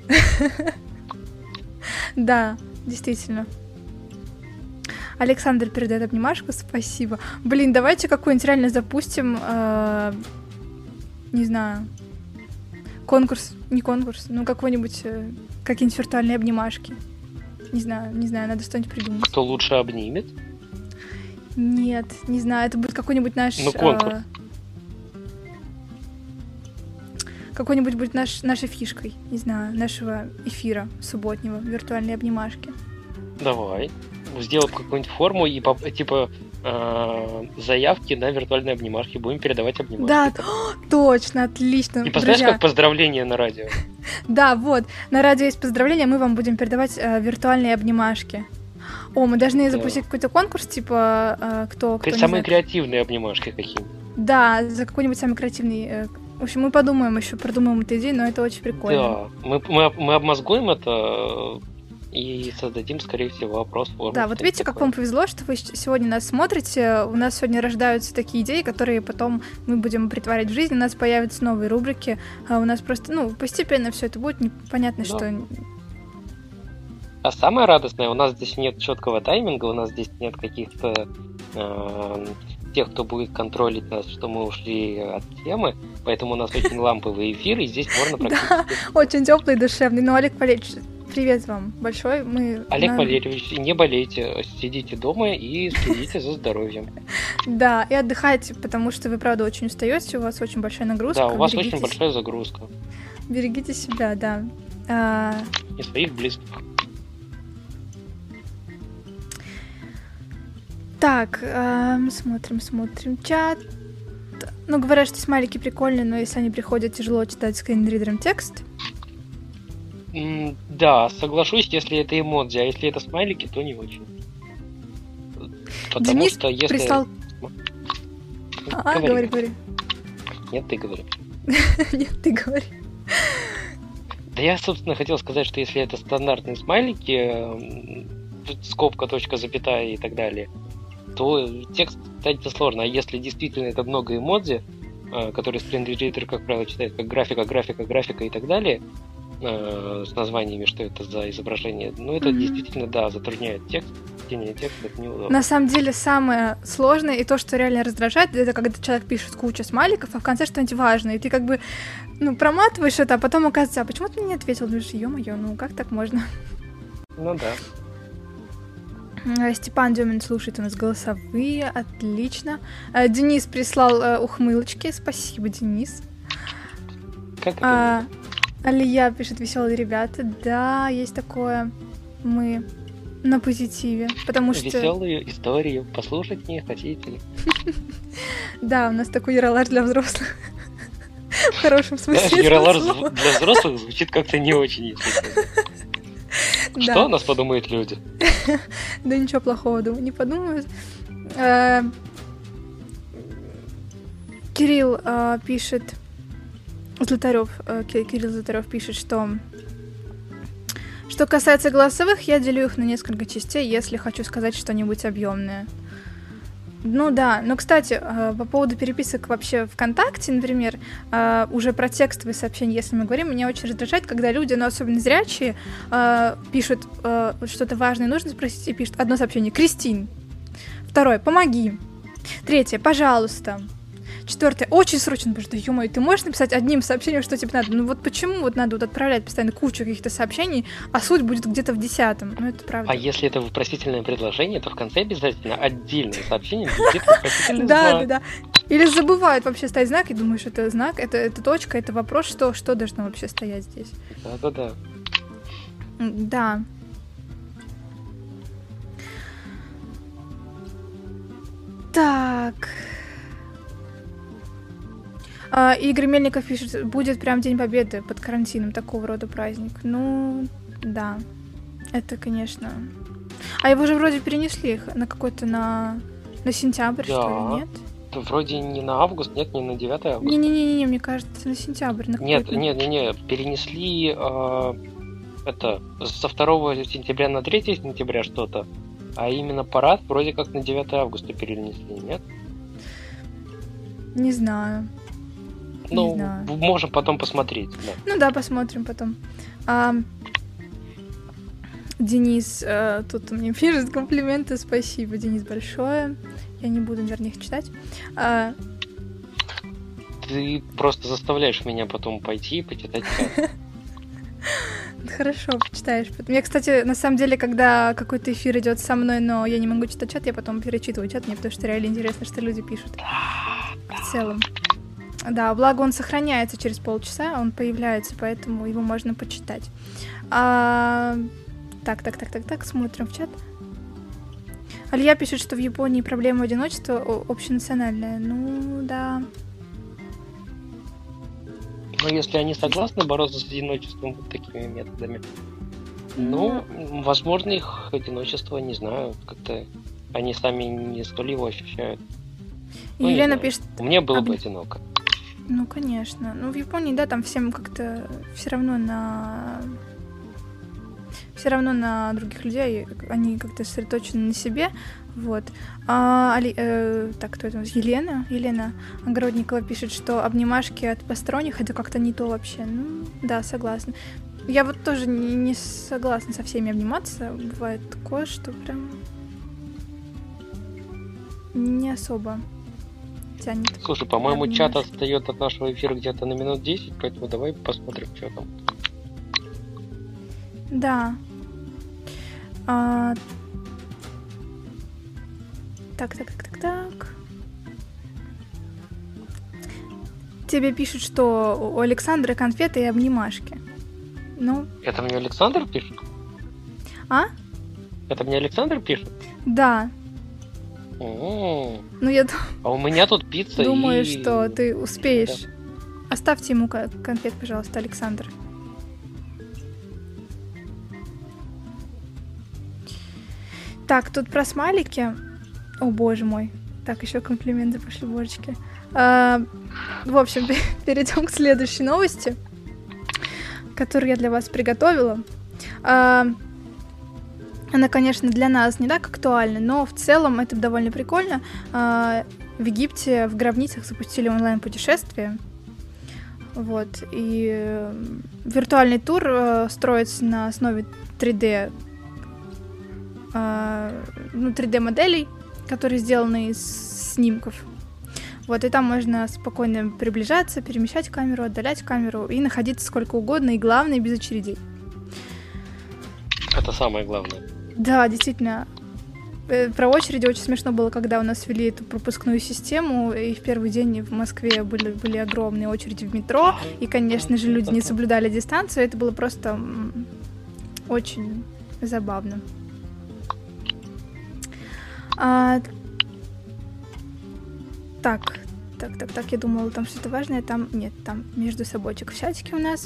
Да, действительно. Александр передает обнимашку, спасибо. Блин, давайте какой-нибудь реально запустим, э, не знаю, конкурс, не конкурс, ну какой-нибудь, э, какие-нибудь виртуальные обнимашки. Не знаю, не знаю, надо что-нибудь придумать. Кто лучше обнимет? Нет, не знаю, это будет какой-нибудь наш... Ну, конкурс. Э, какой-нибудь будет наш, нашей фишкой, не знаю, нашего эфира субботнего, виртуальные обнимашки. Давай. Сделаем какую-нибудь форму и типа э, заявки на виртуальные обнимашки. Будем передавать обнимашки. Да, о, точно, отлично. И представляешь, как поздравление на радио? Да, вот. На радио есть поздравления, мы вам будем передавать э, виртуальные обнимашки. О, мы должны да. запустить какой-то конкурс, типа, э, кто... кто самые креативные обнимашки какие-нибудь. Да, за какой-нибудь самый креативный... Э, В общем, мы подумаем еще, продумаем эту идею, но это очень прикольно. Да, мы, мы, мы обмозгуем это и создадим, скорее всего, опрос. Да, вот видите, такое. Как вам повезло, что вы сегодня нас смотрите. У нас сегодня рождаются такие идеи, которые потом мы будем притворять в жизнь. У нас появятся новые рубрики. А у нас просто, ну, постепенно все это будет. Непонятно, да. Что... А самое радостное, у нас здесь нет четкого тайминга, у нас здесь нет каких-то э, тех, кто будет контролить нас, что мы ушли от темы, поэтому у нас очень ламповый эфир, и здесь можно практически... Да, очень теплый и душевный. Ну, Олег Валерьевич, привет вам большой. Мы Олег на... Валерьевич, не болейте, сидите дома и следите за здоровьем. Да, и отдыхайте, потому что вы, правда, очень устаете, у вас очень большая нагрузка. Да, у вас очень большая загрузка. Берегите себя, да. А... И своих близких. Так, эм, смотрим, смотрим чат. Ну, говорят, что смайлики прикольные, но если они приходят, тяжело читать скринридером текст. Mm, да, соглашусь, если это эмодзи, а если это смайлики, то не очень. Потому Денис что если... прислал... А, говори, говори, говори. Нет, ты говори. Нет, ты говори. Да я, собственно, хотел сказать, что если это стандартные смайлики, скобка, точка, запятая и так далее, то текст читать сложно. А если действительно это много эмодзи, которые скринридер, как правило, читает как графика, графика, графика и так далее, с названиями, что это за изображение, ну это mm-hmm. действительно, да, затрудняет текст, чтение текста, это неудобно. На самом деле самое сложное и то, что реально раздражает, это когда человек пишет кучу смайликов, а в конце что-нибудь важное, и ты как бы, ну, проматываешь это, а потом оказывается, а почему ты мне не ответил? Думаешь, ё-моё, ну как так можно? Ну да. Степан Демин слушает у нас голосовые, отлично. Денис прислал ухмылочки, спасибо, Денис. Как это? А, Алия пишет: веселые ребята. Да, есть такое. Мы на позитиве, потому что... Веселые истории послушать не хотите? Да, у нас такой ералаш для взрослых. В хорошем смысле. Ералаш для взрослых звучит как-то не очень, если Что да. о нас подумают люди? Да ничего плохого, думаю, не подумают. Кирилл пишет, Златарев, Кирилл Златарев пишет, что что касается голосовых, я делю их на несколько частей, если хочу сказать что-нибудь объемное. Ну да, но, кстати, по поводу переписок вообще ВКонтакте, например, уже про текстовые сообщения, если мы говорим, меня очень раздражает, когда люди, ну, особенно зрячие, пишут что-то важное, нужно спросить, и пишут одно сообщение: «Кристин». Второе: «Помоги». Третье: «Пожалуйста». Четвертое: «Очень срочно». Потому что, ё-моё, ты можешь написать одним сообщением, что тебе надо? Ну вот почему вот надо вот отправлять постоянно кучу каких-то сообщений, а суть будет где-то в десятом? Ну это правда. А если это вопросительное предложение, то в конце обязательно отдельное сообщение будет вопросительный знак. Да, да, да. Или забывают вообще ставить знак и думаешь, это знак, это, это точка, это вопрос, что, что должно вообще стоять здесь. Да-да-да. Да. Так... А, Игорь Мельников пишет: будет прям День Победы под карантином, такого рода праздник. Ну, да, это, конечно... А его же вроде перенесли их на какой-то, на, на сентябрь, да. Что ли, нет? Вроде не на август, нет, не на девятое августа. Не-не-не, мне кажется, на сентябрь. На нет, нет, нет, нет, перенесли э, это со второго сентября на третье сентября что-то, а именно парад вроде как на девятое августа перенесли, нет? Не знаю. Ну, можем потом посмотреть. Да. Ну да, посмотрим потом. А, Денис а, тут мне пишет комплименты. Спасибо, Денис, большое. Я не буду, наверное, их читать. А... Ты просто заставляешь меня потом пойти и почитать чат. Хорошо, почитаешь. Мне, кстати, на самом деле, когда какой-то эфир идет со мной, но я не могу читать чат, я потом перечитываю чат, мне потому что реально интересно, что люди пишут. В целом. Да, благо он сохраняется через полчаса, он появляется, поэтому его можно почитать. А... Так, так, так, так, так, смотрим в чат. Алия пишет, что в Японии проблема одиночества общенациональная. Ну, да. Но если они согласны бороться с одиночеством вот такими методами, ну, ну, возможно, их одиночество, не знаю, как-то они сами не столь его ощущают. Ну, Елена пишет... Мне было об... бы одиноко. Ну, конечно. Ну, в Японии, да, там всем как-то все равно на... Все равно на других людей, они как-то сосредоточены на себе, вот. А, Али, э, так, кто это? Елена? Елена Огородникова пишет, что обнимашки от посторонних — это как-то не то вообще. Ну, да, согласна. Я вот тоже не, не согласна со всеми обниматься. Бывает такое, что прям не особо тянет. Слушай, по-моему, обнимашки. чат отстает от нашего эфира где-то на минут десять, поэтому давай посмотрим, что там. Да. А... Так, так, так, так, так. Тебе пишут, что у Александра конфеты и обнимашки. Ну, Это мне Александр пишет? а? Это мне Александр пишет? Да. О, Ну, я ду- а у меня тут пицца думаю, и... что ты успеешь. Оставьте ему ко- конфет, пожалуйста, Александр. Так, тут про смайлики. О, боже мой. Так, еще комплименты пошли, божечки. А, в общем, перейдем к следующей новости, которую я для вас приготовила. А, она, конечно, для нас не так актуальна, но в целом это довольно прикольно. А, в Египте в гробницах запустили онлайн-путешествие. Вот. И э, виртуальный тур э, строится на основе три дэ, э, ну, три дэ-моделей, которые сделаны из снимков. Вот, и там можно спокойно приближаться, перемещать камеру, отдалять камеру и находиться сколько угодно, и главное, без очередей. Это самое главное. Да, действительно. Э, Про очереди очень смешно было, когда у нас ввели эту пропускную систему, и в первый день в Москве были, были огромные очереди в метро, и, конечно же, люди не соблюдали дистанцию, это было просто м, очень забавно. А, так, так, так, так, я думала, там что-то важное, там нет, там между собойчик в чатике у нас.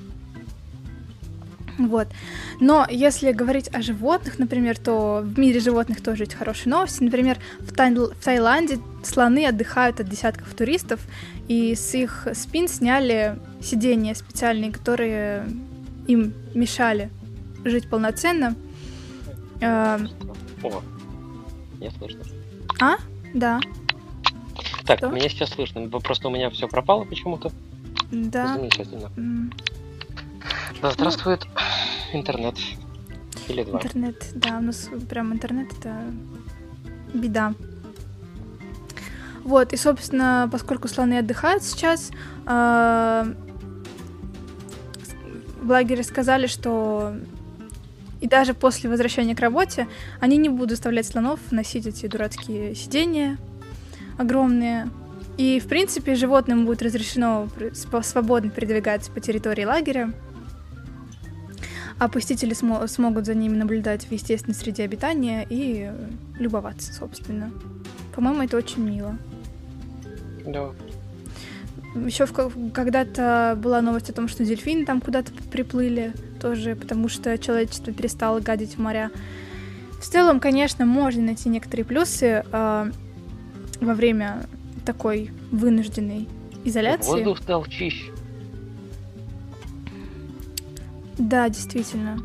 Вот. Но если говорить о животных, например, то в мире животных тоже есть хорошие новости. Например, в, Тай- в Таиланде слоны отдыхают от десятков туристов, и с их спин сняли сиденья специальные, которые им мешали жить полноценно. А, О, меня слышно. а? Да. Так, Что? меня сейчас слышно. Просто у меня все пропало почему-то. Да. Замечательно. М, Да здравствует интернет. Или два. Интернет, да, у нас прям интернет — это беда. Вот, и, собственно, поскольку слоны отдыхают сейчас, а, в лагере сказали, что и даже после возвращения к работе они не будут заставлять слонов носить эти дурацкие сиденья огромные. И, в принципе, животным будет разрешено при- спо- свободно передвигаться по территории лагеря, а посетители смо- смогут за ними наблюдать в естественной среде обитания и любоваться, собственно. По-моему, это очень мило. Да. Еще в ко- когда-то была новость о том, что дельфины там куда-то приплыли тоже, потому что человечество перестало гадить в моря. В целом, конечно, можно найти некоторые плюсы э, во время такой вынужденной изоляции. Воздух стал чище. Да, действительно.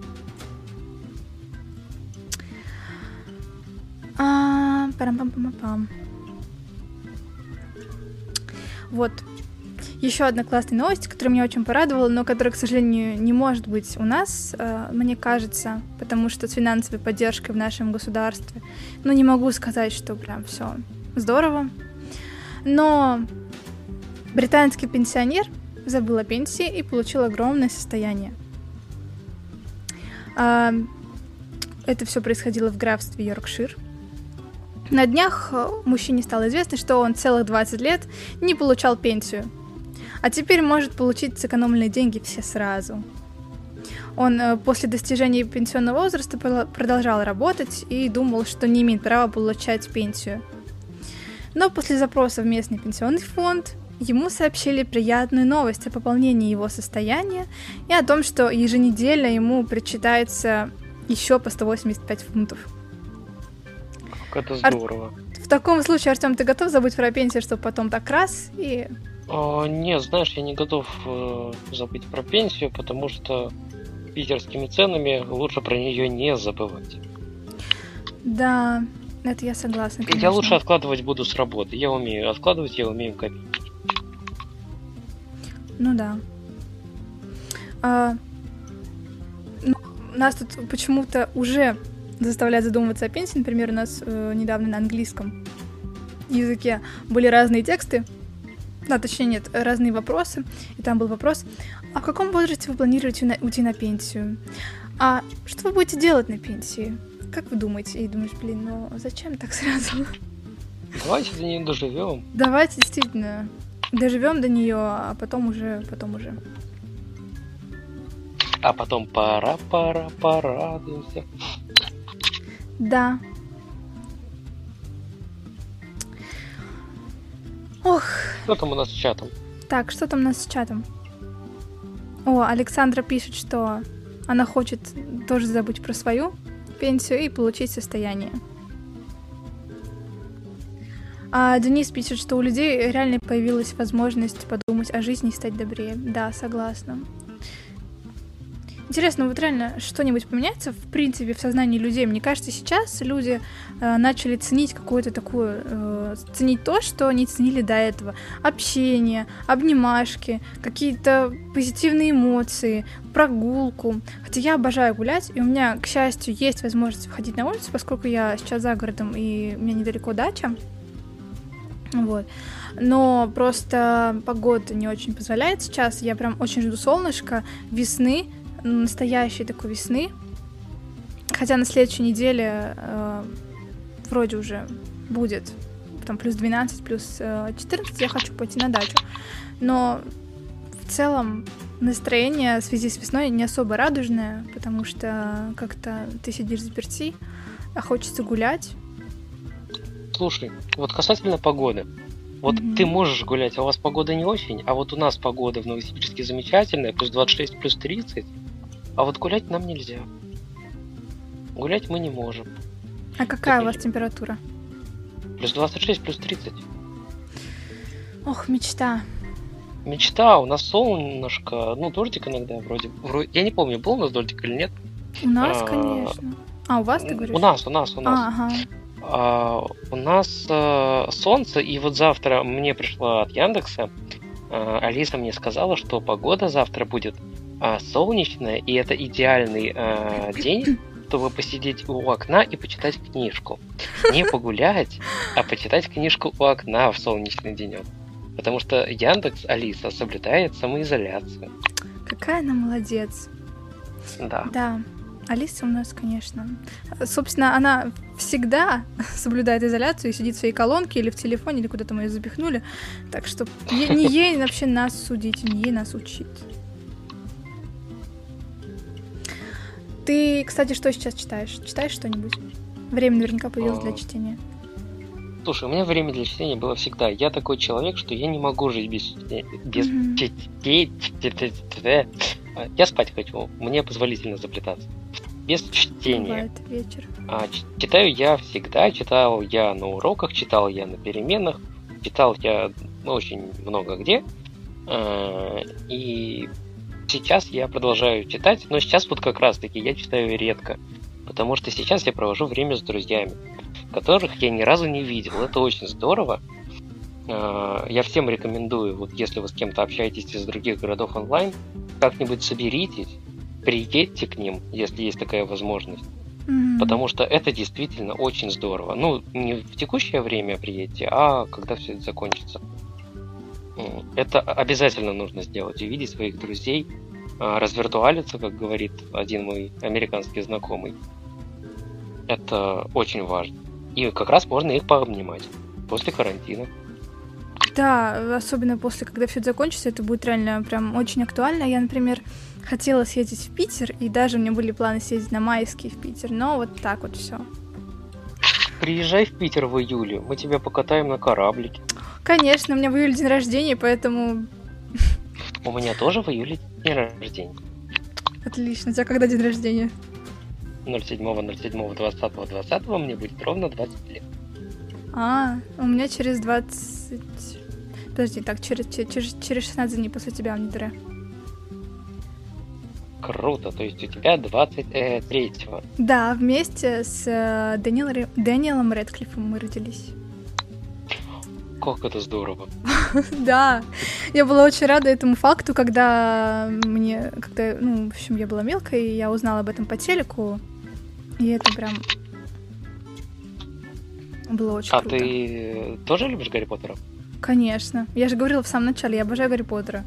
А, парам-пам-пам-пам. Вот. Еще одна классная новость, которая меня очень порадовала, но которая, к сожалению, не может быть у нас, э, мне кажется, потому что с финансовой поддержкой в нашем государстве, ну, не могу сказать, что прям все здорово. Но британский пенсионер забыл о пенсии и получил огромное состояние. А, это все происходило в графстве Йоркшир. На днях мужчине стало известно, что он целых двадцать лет не получал пенсию, а теперь может получить сэкономленные деньги все сразу. Он э, после достижения пенсионного возраста пол- продолжал работать и думал, что не имеет права получать пенсию. Но после запроса в местный пенсионный фонд ему сообщили приятную новость о пополнении его состояния и о том, что еженедельно ему причитается еще по сто восемьдесят пять фунтов. Как это здорово. В таком случае, Артём, ты готов забыть про пенсию, чтобы потом так раз и А, нет, знаешь, я не готов э, забыть про пенсию, потому что питерскими ценами лучше про нее не забывать. Да, это я согласна, конечно. Я лучше откладывать буду с работы. Я умею откладывать, я умею копить. Ну да. А, ну, нас тут почему-то уже заставляют задумываться о пенсии. Например, у нас э, недавно на английском языке были разные тексты, а точнее нет, разные вопросы. И там был вопрос: а в каком возрасте вы планируете на- уйти на пенсию? А что вы будете делать на пенсии? Как вы думаете? И думаешь, блин, ну зачем так сразу? Давайте до нее доживем. Давайте действительно доживем до нее, а потом уже, потом уже. А потом пора-пора порадуемся. Да. Ох. Что там у нас с чатом? Так, что там у нас с чатом? О, Александра пишет, что она хочет тоже забыть про свою пенсию и получить состояние. А Денис пишет, что у людей реально появилась возможность подумать о жизни и стать добрее. Да, согласна. Интересно, вот реально что-нибудь поменяется в принципе в сознании людей? Мне кажется, сейчас люди э, начали ценить какое-то такое, э, ценить то, что они ценили до этого. Общение, обнимашки, какие-то позитивные эмоции, прогулку. Хотя я обожаю гулять, и у меня, к счастью, есть возможность выходить на улицу, поскольку я сейчас за городом, и у меня недалеко дача. Вот. Но просто погода не очень позволяет сейчас. Я прям очень жду солнышка, весны, настоящей такой весны. Хотя на следующей неделе э, вроде уже будет там плюс двенадцать, плюс э, четырнадцать, я хочу пойти на дачу. Но в целом настроение в связи с весной не особо радужное, потому что как-то ты сидишь заперти, а хочется гулять. Слушай, вот касательно погоды. Вот mm-hmm. ты можешь гулять, а у вас погода не очень, а вот у нас погода в Новосибирске замечательная, плюс двадцать шесть, плюс тридцать, а вот гулять нам нельзя. Гулять мы не можем. А какая так у вас и... температура? Плюс двадцать шесть, плюс тридцать. Ох, мечта. Мечта, у нас солнышко, ну, дождик иногда вроде. вроде... Я не помню, был у нас дождик или нет. У нас, а... конечно. А, у вас, ты говоришь? У нас, у нас, у нас. А, ага. Uh, у нас uh, солнце, и вот завтра мне пришла от Яндекса, uh, Алиса мне сказала, что погода завтра будет uh, солнечная, и это идеальный uh, день, чтобы посидеть у окна и почитать книжку. Не погулять, а почитать книжку у окна в солнечный денек. Потому что Яндекс, Алиса, соблюдает самоизоляцию. Какая она молодец. Да. Да. Алиса у нас, конечно. Собственно, она всегда соблюдает изоляцию и сидит в своей колонке или в телефоне, или куда-то мы ее запихнули. Так что не ей вообще нас судить, не ей нас учить. Ты, кстати, что сейчас читаешь? Читаешь что-нибудь? Время наверняка появилось для чтения. Слушай, у меня время для чтения было всегда. Я такой человек, что я не могу жить без без чтения. Я спать хочу. Мне позволительно заплетаться. Без чтения. Бывает вечер. А, читаю я всегда. Читал я на уроках, читал я на переменах, читал я очень много где. И сейчас я продолжаю читать, но сейчас вот как раз-таки я читаю редко. Потому что сейчас я провожу время с друзьями, которых я ни разу не видел. Это очень здорово. Я всем рекомендую, вот если вы с кем-то общаетесь из других городов онлайн, как-нибудь соберитесь, приедьте к ним, если есть такая возможность. Mm-hmm. Потому что это действительно очень здорово. Ну, не в текущее время приедьте, а когда все это закончится. Это обязательно нужно сделать. Увидеть своих друзей, развиртуалиться, как говорит один мой американский знакомый. Это очень важно. И как раз можно их пообнимать после карантина. Да, особенно после, когда все это закончится, это будет реально прям очень актуально. Я, например, хотела съездить в Питер, и даже у меня были планы съездить на майские в Питер, но вот так вот все. Приезжай в Питер в июле, мы тебя покатаем на кораблике. Конечно, у меня в июле день рождения, поэтому... У меня тоже в июле день рождения. Отлично. У тебя когда день рождения? ноль седьмого ноль седьмого двадцатого двадцатого мне будет ровно двадцать лет. А, у меня через двадцать... Подожди, так, через, через, через шестнадцать дней после тебя в Нидере. Круто, то есть у тебя двадцать третьего. Да, вместе с э, Дэниел, Дэниелом Рэдклиффом мы родились. Как это здорово. Да, я была очень рада этому факту, когда мне, когда, ну, в общем, я была мелкой, и я узнала об этом по телеку, и это прям было очень а круто. А ты тоже любишь Гарри Поттера? Конечно. Я же говорила в самом начале, я обожаю Гарри Поттера.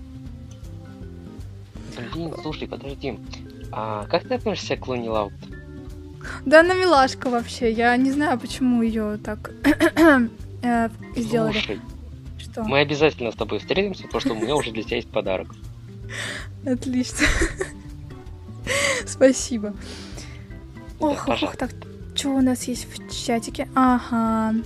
Блин, слушай, подожди. А как ты относишься к Луни Лаут? Да она милашка вообще. Я не знаю, почему ее так э, сделали. Слушай, что? Мы обязательно с тобой встретимся, потому что у меня уже для тебя есть подарок. Отлично. Спасибо. Да, ох, ох, ох, так, что у нас есть в чатике? Ага.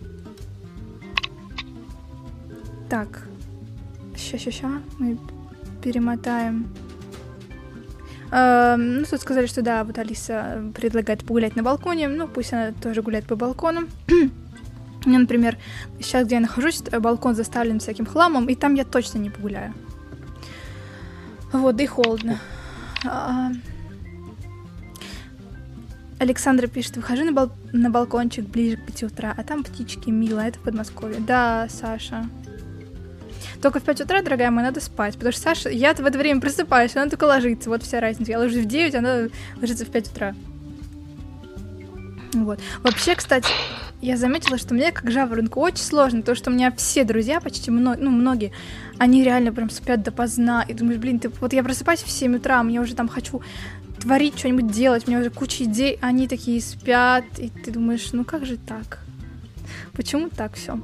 Так. Ща-ща-ща. Мы перемотаем. Uh, ну, тут сказали, что да, вот Алиса предлагает погулять на балконе. Ну, пусть она тоже гуляет по балкону. У меня, например, сейчас, где я нахожусь, балкон заставлен всяким хламом, и там я точно не погуляю. Вот, да и холодно. Uh... Александра пишет, выхожу на, бал- на балкончик ближе к пяти утра, а там птички, мило, это в Подмосковье. Да, Саша. Только в пять утра, дорогая моя, надо спать, потому что Саша, я в это время просыпаюсь, она только ложится, вот вся разница. Я ложусь в девять, она ложится в пять утра. Вот. Вообще, кстати, я заметила, что мне, как жаворонку, очень сложно, потому что у меня все друзья, почти мно... ну, многие, они реально прям спят допоздна, и думаешь, блин, ты... вот я просыпаюсь в семь утра, мне уже там хочу творить, что-нибудь делать, у меня уже куча идей, они такие спят, и ты думаешь, ну как же так? Почему так все?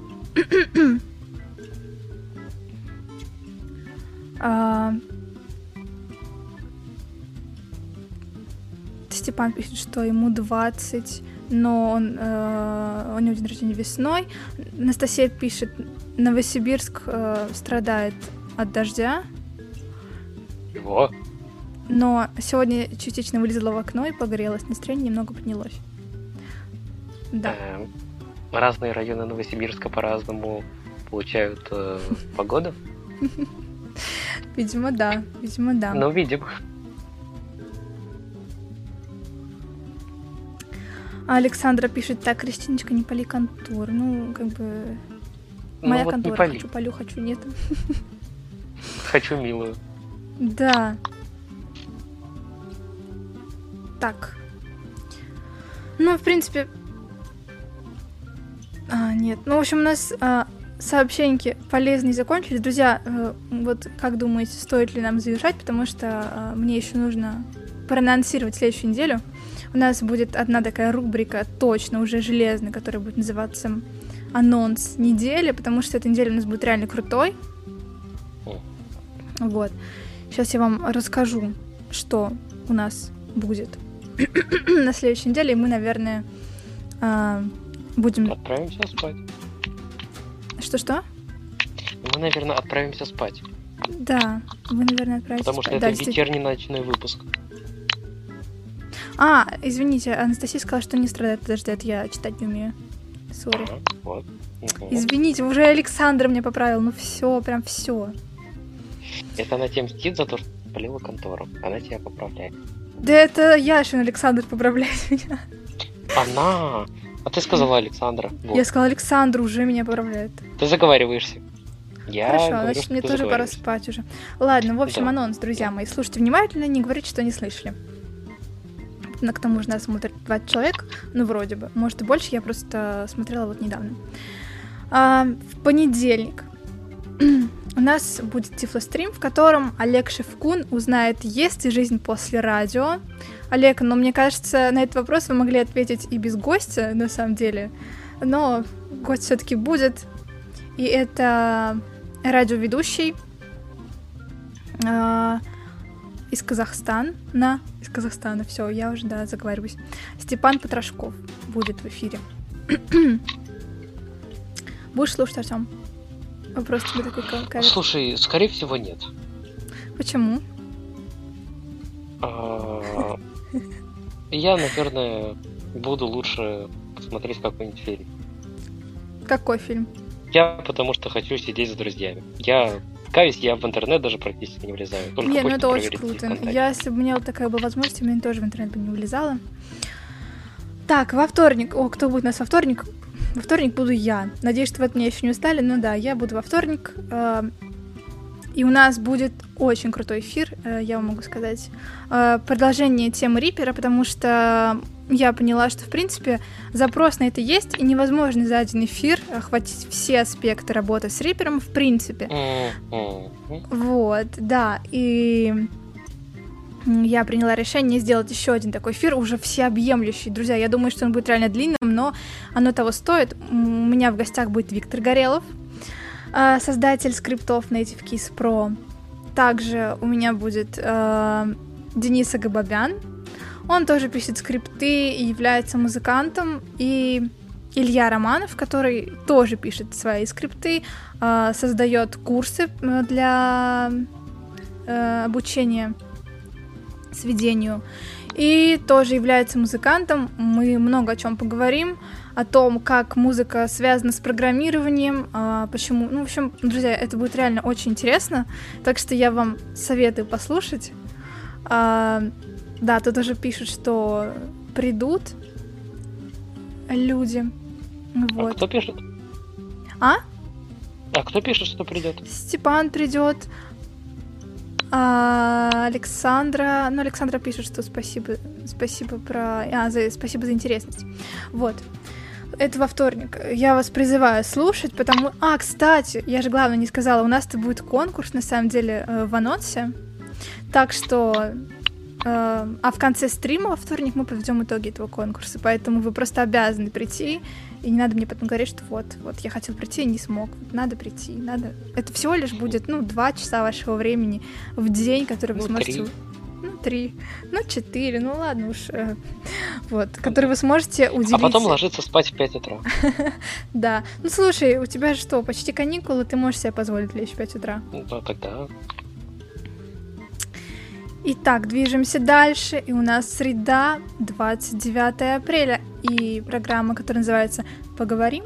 А... Степан пишет, что ему двадцать, но он, э, у него день рождения весной. Анастасия пишет, Новосибирск э, страдает от дождя. Чего? Но сегодня частично вылезла в окно и погрелась, настроение немного поднялось. Да. Эм, разные районы Новосибирска по-разному получают э, погоду. Видимо, да. Видимо, да. Ну, видимо. А Александра пишет, так, Кристиночка, не пали контур. Ну, как бы... Ну, Моя вот контора. Хочу полю, хочу нет. Хочу милую. Да. Так. Ну, в принципе... А, нет. Ну, в общем, у нас... А... Сообщеньки полезные закончились. Друзья, э, вот как думаете, стоит ли нам завершать, потому что э, мне еще нужно проанонсировать следующую неделю. У нас будет одна такая рубрика, точно, уже железная, которая будет называться «Анонс недели», потому что эта неделя у нас будет реально крутой. Вот. Сейчас я вам расскажу, что у нас будет на следующей неделе, и мы, наверное, э, будем... Отправимся спать. Что-что? Мы, наверное, отправимся спать. Да, вы, наверное, отправитесь Потому что спать. это Да, вечерний ночной выпуск. А, извините, Анастасия сказала, что не страдает. Подожди, это я читать не умею. Сори. Ага, вот. Угу. Извините, уже Александр меня поправил. Ну все, прям все. Это она тебе мстит за то, что спалила контору. Она тебя поправляет. Да это Яшин Александр поправляет меня. Она... А ты сказала Александра. Вот. Я сказала, Александр уже меня поправляет. Ты заговариваешься. Я Хорошо, говорю, значит, что мне ты тоже пора заговариваешься. спать уже. Ладно, в общем, Да. анонс, друзья мои. Слушайте внимательно, не говорите, что не слышали. На, к тому же нас смотрит двадцать человек, ну, вроде бы. Может, и больше, я просто смотрела вот недавно. А, в понедельник у нас будет тифлострим, в котором Олег Шевкун узнает, есть ли жизнь после радио. Олег, ну, мне кажется, на этот вопрос вы могли ответить и без гостя, на самом деле. Но гость все-таки будет. И это радиоведущий э, из Казахстана. Из Казахстана, все, я уже, да, заговариваюсь. Степан Потрошков будет в эфире. Будешь слушать, Артём? Вопрос тебе такой кавер. Слушай, скорее всего, нет. Почему? А, Я, наверное, буду лучше посмотреть какой-нибудь фильм. Какой фильм? Я потому что хочу сидеть с друзьями. Я каюсь, я в интернет даже практически не влезаю. Только не, ну это очень проверить круто. Я, если бы у меня вот такая была возможность, я тоже в интернет бы не влезала. Так, во вторник. О, кто будет у нас во вторник? Во вторник буду я. Надеюсь, что вы от меня еще не устали. Ну да, я буду во вторник. И у нас будет очень крутой эфир, я вам могу сказать. Продолжение темы Риппера, потому что я поняла, что, в принципе, запрос на это есть, и невозможно за один эфир охватить все аспекты работы с Риппером, в принципе. Вот, да. И я приняла решение сделать еще один такой эфир, уже всеобъемлющий. Друзья, я думаю, что он будет реально длинным, но оно того стоит. У меня в гостях будет Виктор Горелов, создатель скриптов Native Keys Pro. Также у меня будет э, Денис Агабабян. Он тоже пишет скрипты и является музыкантом. И Илья Романов, который тоже пишет свои скрипты, э, создает курсы для э, обучения сведению. И тоже является музыкантом. Мы много о чем поговорим. О том, как музыка связана с программированием, а, почему... Ну, в общем, друзья, это будет реально очень интересно, так что я вам советую послушать. А, да, тут уже пишут, что придут люди. Вот. А кто пишет? А? А кто пишет, что придет? Степан придет. А, Александра... Ну, Александра пишет, что спасибо, спасибо про... А, за... спасибо за интересность. Вот. Это во вторник. Я вас призываю слушать, потому... А, кстати, я же главное не сказала, у нас-то будет конкурс, на самом деле, в анонсе. Так что... Э, а в конце стрима во вторник мы подведем итоги этого конкурса, поэтому вы просто обязаны прийти, и не надо мне потом говорить, что вот, вот я хотел прийти и не смог. Надо прийти, надо... Это всего лишь будет, ну, два часа вашего времени в день, который вы ну, сможете... три. Ну, три, ну, четыре, ну, ладно уж. Э, вот, который вы сможете уделить... А потом ложиться спать в пять утра. Да. Ну, слушай, у тебя же что, почти каникулы, ты можешь себе позволить лечь в пять утра? Ну, тогда... Итак, движемся дальше, и у нас среда, двадцать девятое апреля, и программа, которая называется «Поговорим».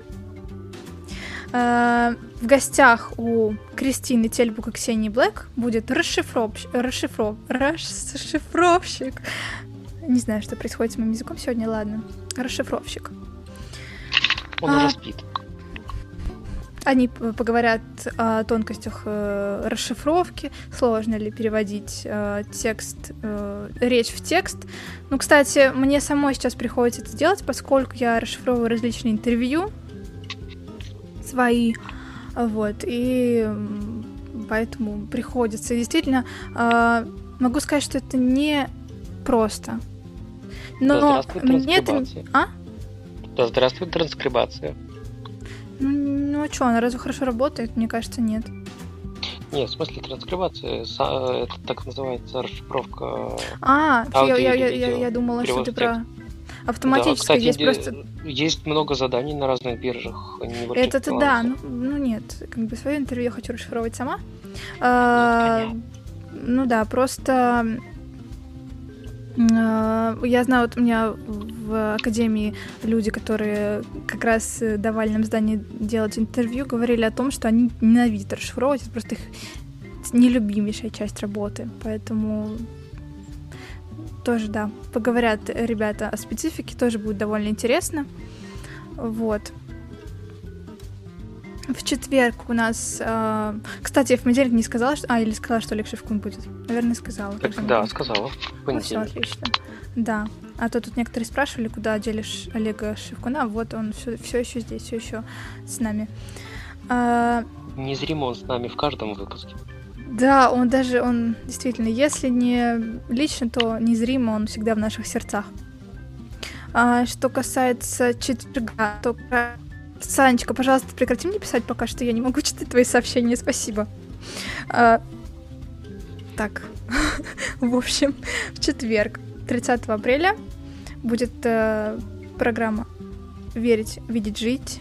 В гостях у Кристины Тельбук и Ксении Блэк будет расшифровщик, расшифров, расшифровщик. Не знаю, что происходит с моим языком сегодня, ладно. Расшифровщик. Он а, уже спит. Они поговорят о тонкостях э, расшифровки, сложно ли переводить э, текст, э, речь в текст. Ну, кстати, мне самой сейчас приходится это делать, поскольку я расшифровываю различные интервью свои, вот, и поэтому приходится. И действительно, э, могу сказать, что это не просто. Но да здравствует мне это... А? Да здравствует транскрибация. Ну, ну а что, она разве хорошо работает? Мне кажется, нет. Нет, в смысле транскрибация, это так называется расшифровка. А, я, я, я, я, я думала, что ты про автоматическое. Да, кстати, есть просто... есть много заданий на разных биржах. Это-то да, ну, ну нет, как бы свое интервью я хочу расшифровывать сама. Ну, а, ну да, просто а, я знаю, вот у меня в академии люди, которые как раз давали нам задание делать интервью, говорили о том, что они ненавидят расшифровывать, это просто их нелюбимейшая часть работы, поэтому тоже, да, поговорят ребята о специфике, тоже будет довольно интересно. Вот. В четверг у нас... Э, кстати, я в понедельник не сказала, что... А, или сказала, что Олег Шевкун будет. Наверное, сказала. Так, да, сказала. Ну, все, отлично. Да. А то тут некоторые спрашивали, куда делишь Олега Шевкуна. Вот он все, все еще здесь, все еще с нами. А... Незримо он с нами в каждом выпуске. Да, он даже, он действительно, если не лично, то незримо он всегда в наших сердцах. А, что касается четверга, то... Санечка, пожалуйста, прекрати мне писать пока что, я не могу читать твои сообщения, спасибо. А, так, в общем, в четверг, тридцатого апреля, будет э, программа «Верить, видеть, жить»,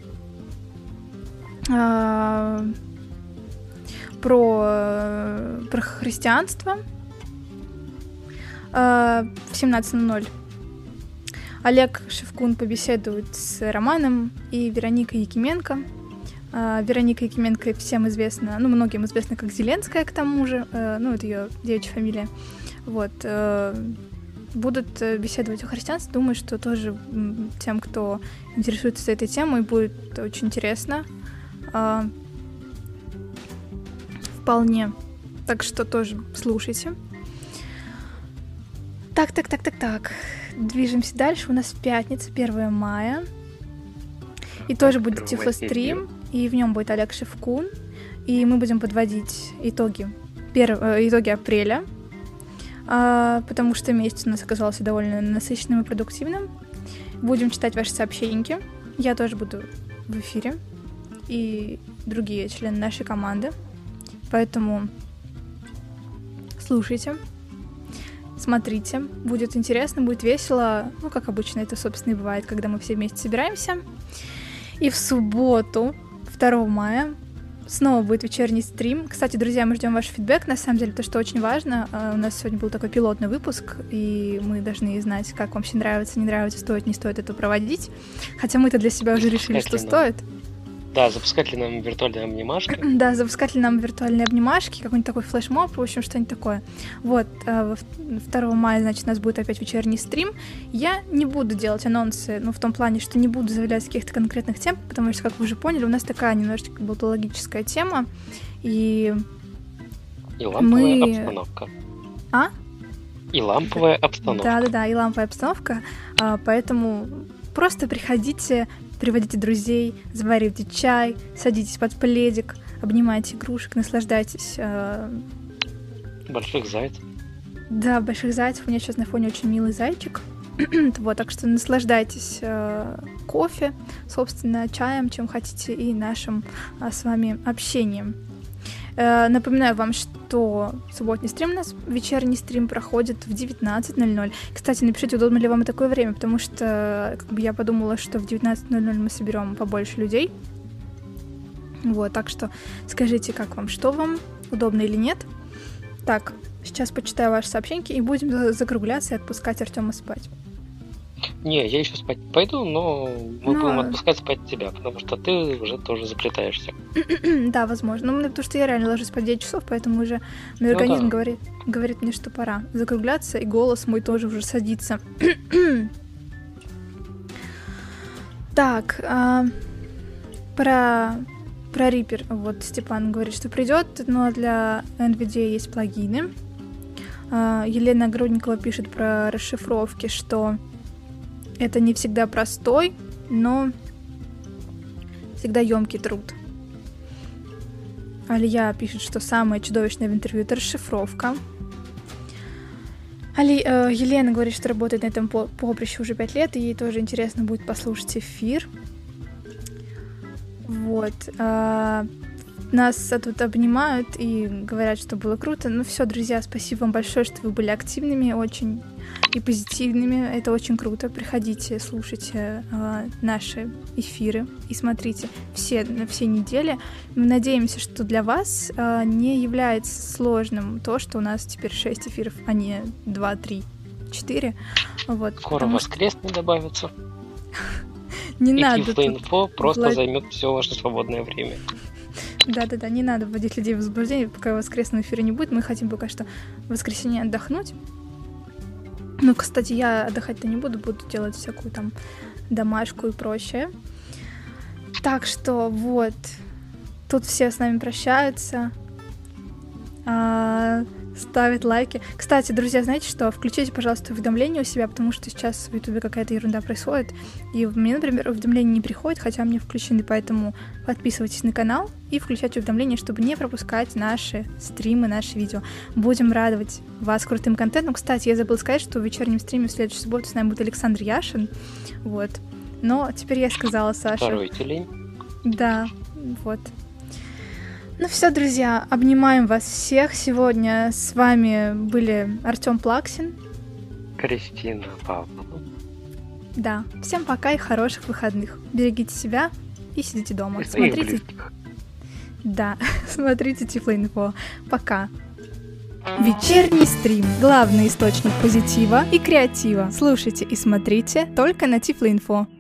а, про, э, про христианство а, в семнадцать ноль ноль. Олег Шевкун побеседует с Романом и Вероникой Якименко Вероника Якименко всем известна, ну, многим известна как Зеленская, к тому же, ну, это ее девичья фамилия. Вот. Будут беседовать о христианстве. Думаю, что тоже тем, кто интересуется этой темой, будет очень интересно. Вполне. Так что тоже слушайте. Так, так, так, так, так. Движемся дальше. У нас пятница, первое мая. И тоже будет тифлострим. И в нем будет Олег Шевкун. И мы будем подводить итоги, перв... итоги апреля. А, потому что месяц у нас оказался довольно насыщенным и продуктивным. Будем читать ваши сообщения. Я тоже буду в эфире. И другие члены нашей команды. Поэтому слушайте, смотрите. Будет интересно, будет весело. Ну, как обычно это, собственно, и бывает, когда мы все вместе собираемся. И в субботу, второго мая, снова будет вечерний стрим. Кстати, друзья, мы ждем ваш фидбэк, на самом деле, то, что очень важно. У нас сегодня был такой пилотный выпуск, и мы должны знать, как вам все нравится, не нравится, стоит, не стоит это проводить. Хотя мы-то для себя уже решили, что стоит. Да, запускать ли нам виртуальные обнимашки? Да, запускать ли нам виртуальные обнимашки, какой-нибудь такой флешмоб, в общем, что-нибудь такое. Вот, второго мая, значит, у нас будет опять вечерний стрим. Я не буду делать анонсы, ну, в том плане, что не буду заявлять каких-то конкретных тем, потому что, как вы уже поняли, у нас такая немножечко болтологическая тема, и... И ламповая мы... обстановка. А? И ламповая обстановка. Да-да-да, и ламповая обстановка, поэтому просто приходите... Приводите друзей, заваривайте чай, садитесь под пледик, обнимайте игрушек, наслаждайтесь. Э... Больших зайцев. Да, больших зайцев. У меня сейчас на фоне очень милый зайчик. Вот, так что наслаждайтесь э, кофе, собственно, чаем, чем хотите, и нашим э, с вами общением. Э, напоминаю вам, что субботний стрим у нас, вечерний стрим проходит в девятнадцать ноль ноль. Кстати, напишите, удобно ли вам такое время, потому что как бы, я подумала, что в девятнадцать ноль ноль мы соберем побольше людей. Вот, так что скажите, как вам, что вам, удобно или нет. Так, сейчас почитаю ваши сообщения и будем закругляться и отпускать Артёма спать. Не, я еще спать пойду, но мы но... будем отпускать спать тебя, потому что ты уже тоже заплетаешься. Да, возможно. Ну, потому что я реально ложусь по девять часов, поэтому уже мой ну, организм да. говорит, говорит мне, что пора закругляться, и голос мой тоже уже садится. Так, а, про, про Reaper. Вот Степан говорит, что придет, но для эн ви ди эй есть плагины. А, Елена Грудникова пишет про расшифровки, что это не всегда простой, но всегда ёмкий труд. Алия пишет, что самое чудовищное в интервью — это расшифровка. Али, э, Елена говорит, что работает на этом поприще уже пять лет, и ей тоже интересно будет послушать эфир. Вот. Э, нас тут обнимают и говорят, что было круто. Ну все, друзья, спасибо вам большое, что вы были активными очень и позитивными. Это очень круто. Приходите, слушайте э, наши эфиры и смотрите все на все недели. Мы надеемся, что для вас э, не является сложным то, что у нас теперь шесть эфиров, а не два, три, четыре. Вот, скоро воскресный что... добавится. Не и надо. Тифлоинфо просто займет все ваше свободное время. Да-да-да, не надо вводить людей в заблуждение, пока воскресного эфира не будет. Мы хотим пока что в воскресенье отдохнуть. Ну, кстати, я отдыхать-то не буду, буду делать всякую там домашку и прочее. Так что вот, тут все с нами прощаются, а, ставят лайки. Кстати, друзья, знаете что? Включите, пожалуйста, уведомления у себя, потому что сейчас в Ютубе какая-то ерунда происходит. И мне, например, уведомления не приходят, хотя мне включены, поэтому подписывайтесь на канал и включайте уведомления, чтобы не пропускать наши стримы, наши видео. Будем радовать вас крутым контентом. Кстати, я забыла сказать, что в вечернем стриме в следующую субботу с нами будет Александр Яшин. Вот. Но теперь я сказала, Саша. Второй тюлень. Да, вот. Ну все, друзья, обнимаем вас всех. Сегодня с вами были Артём Плаксин, Кристина Павлова. Да, всем пока и хороших выходных. Берегите себя и сидите дома. И смотрите. Да, смотрите Тифлоинфо. Пока. Вечерний стрим. Главный источник позитива и креатива. Слушайте и смотрите только на Тифлоинфо.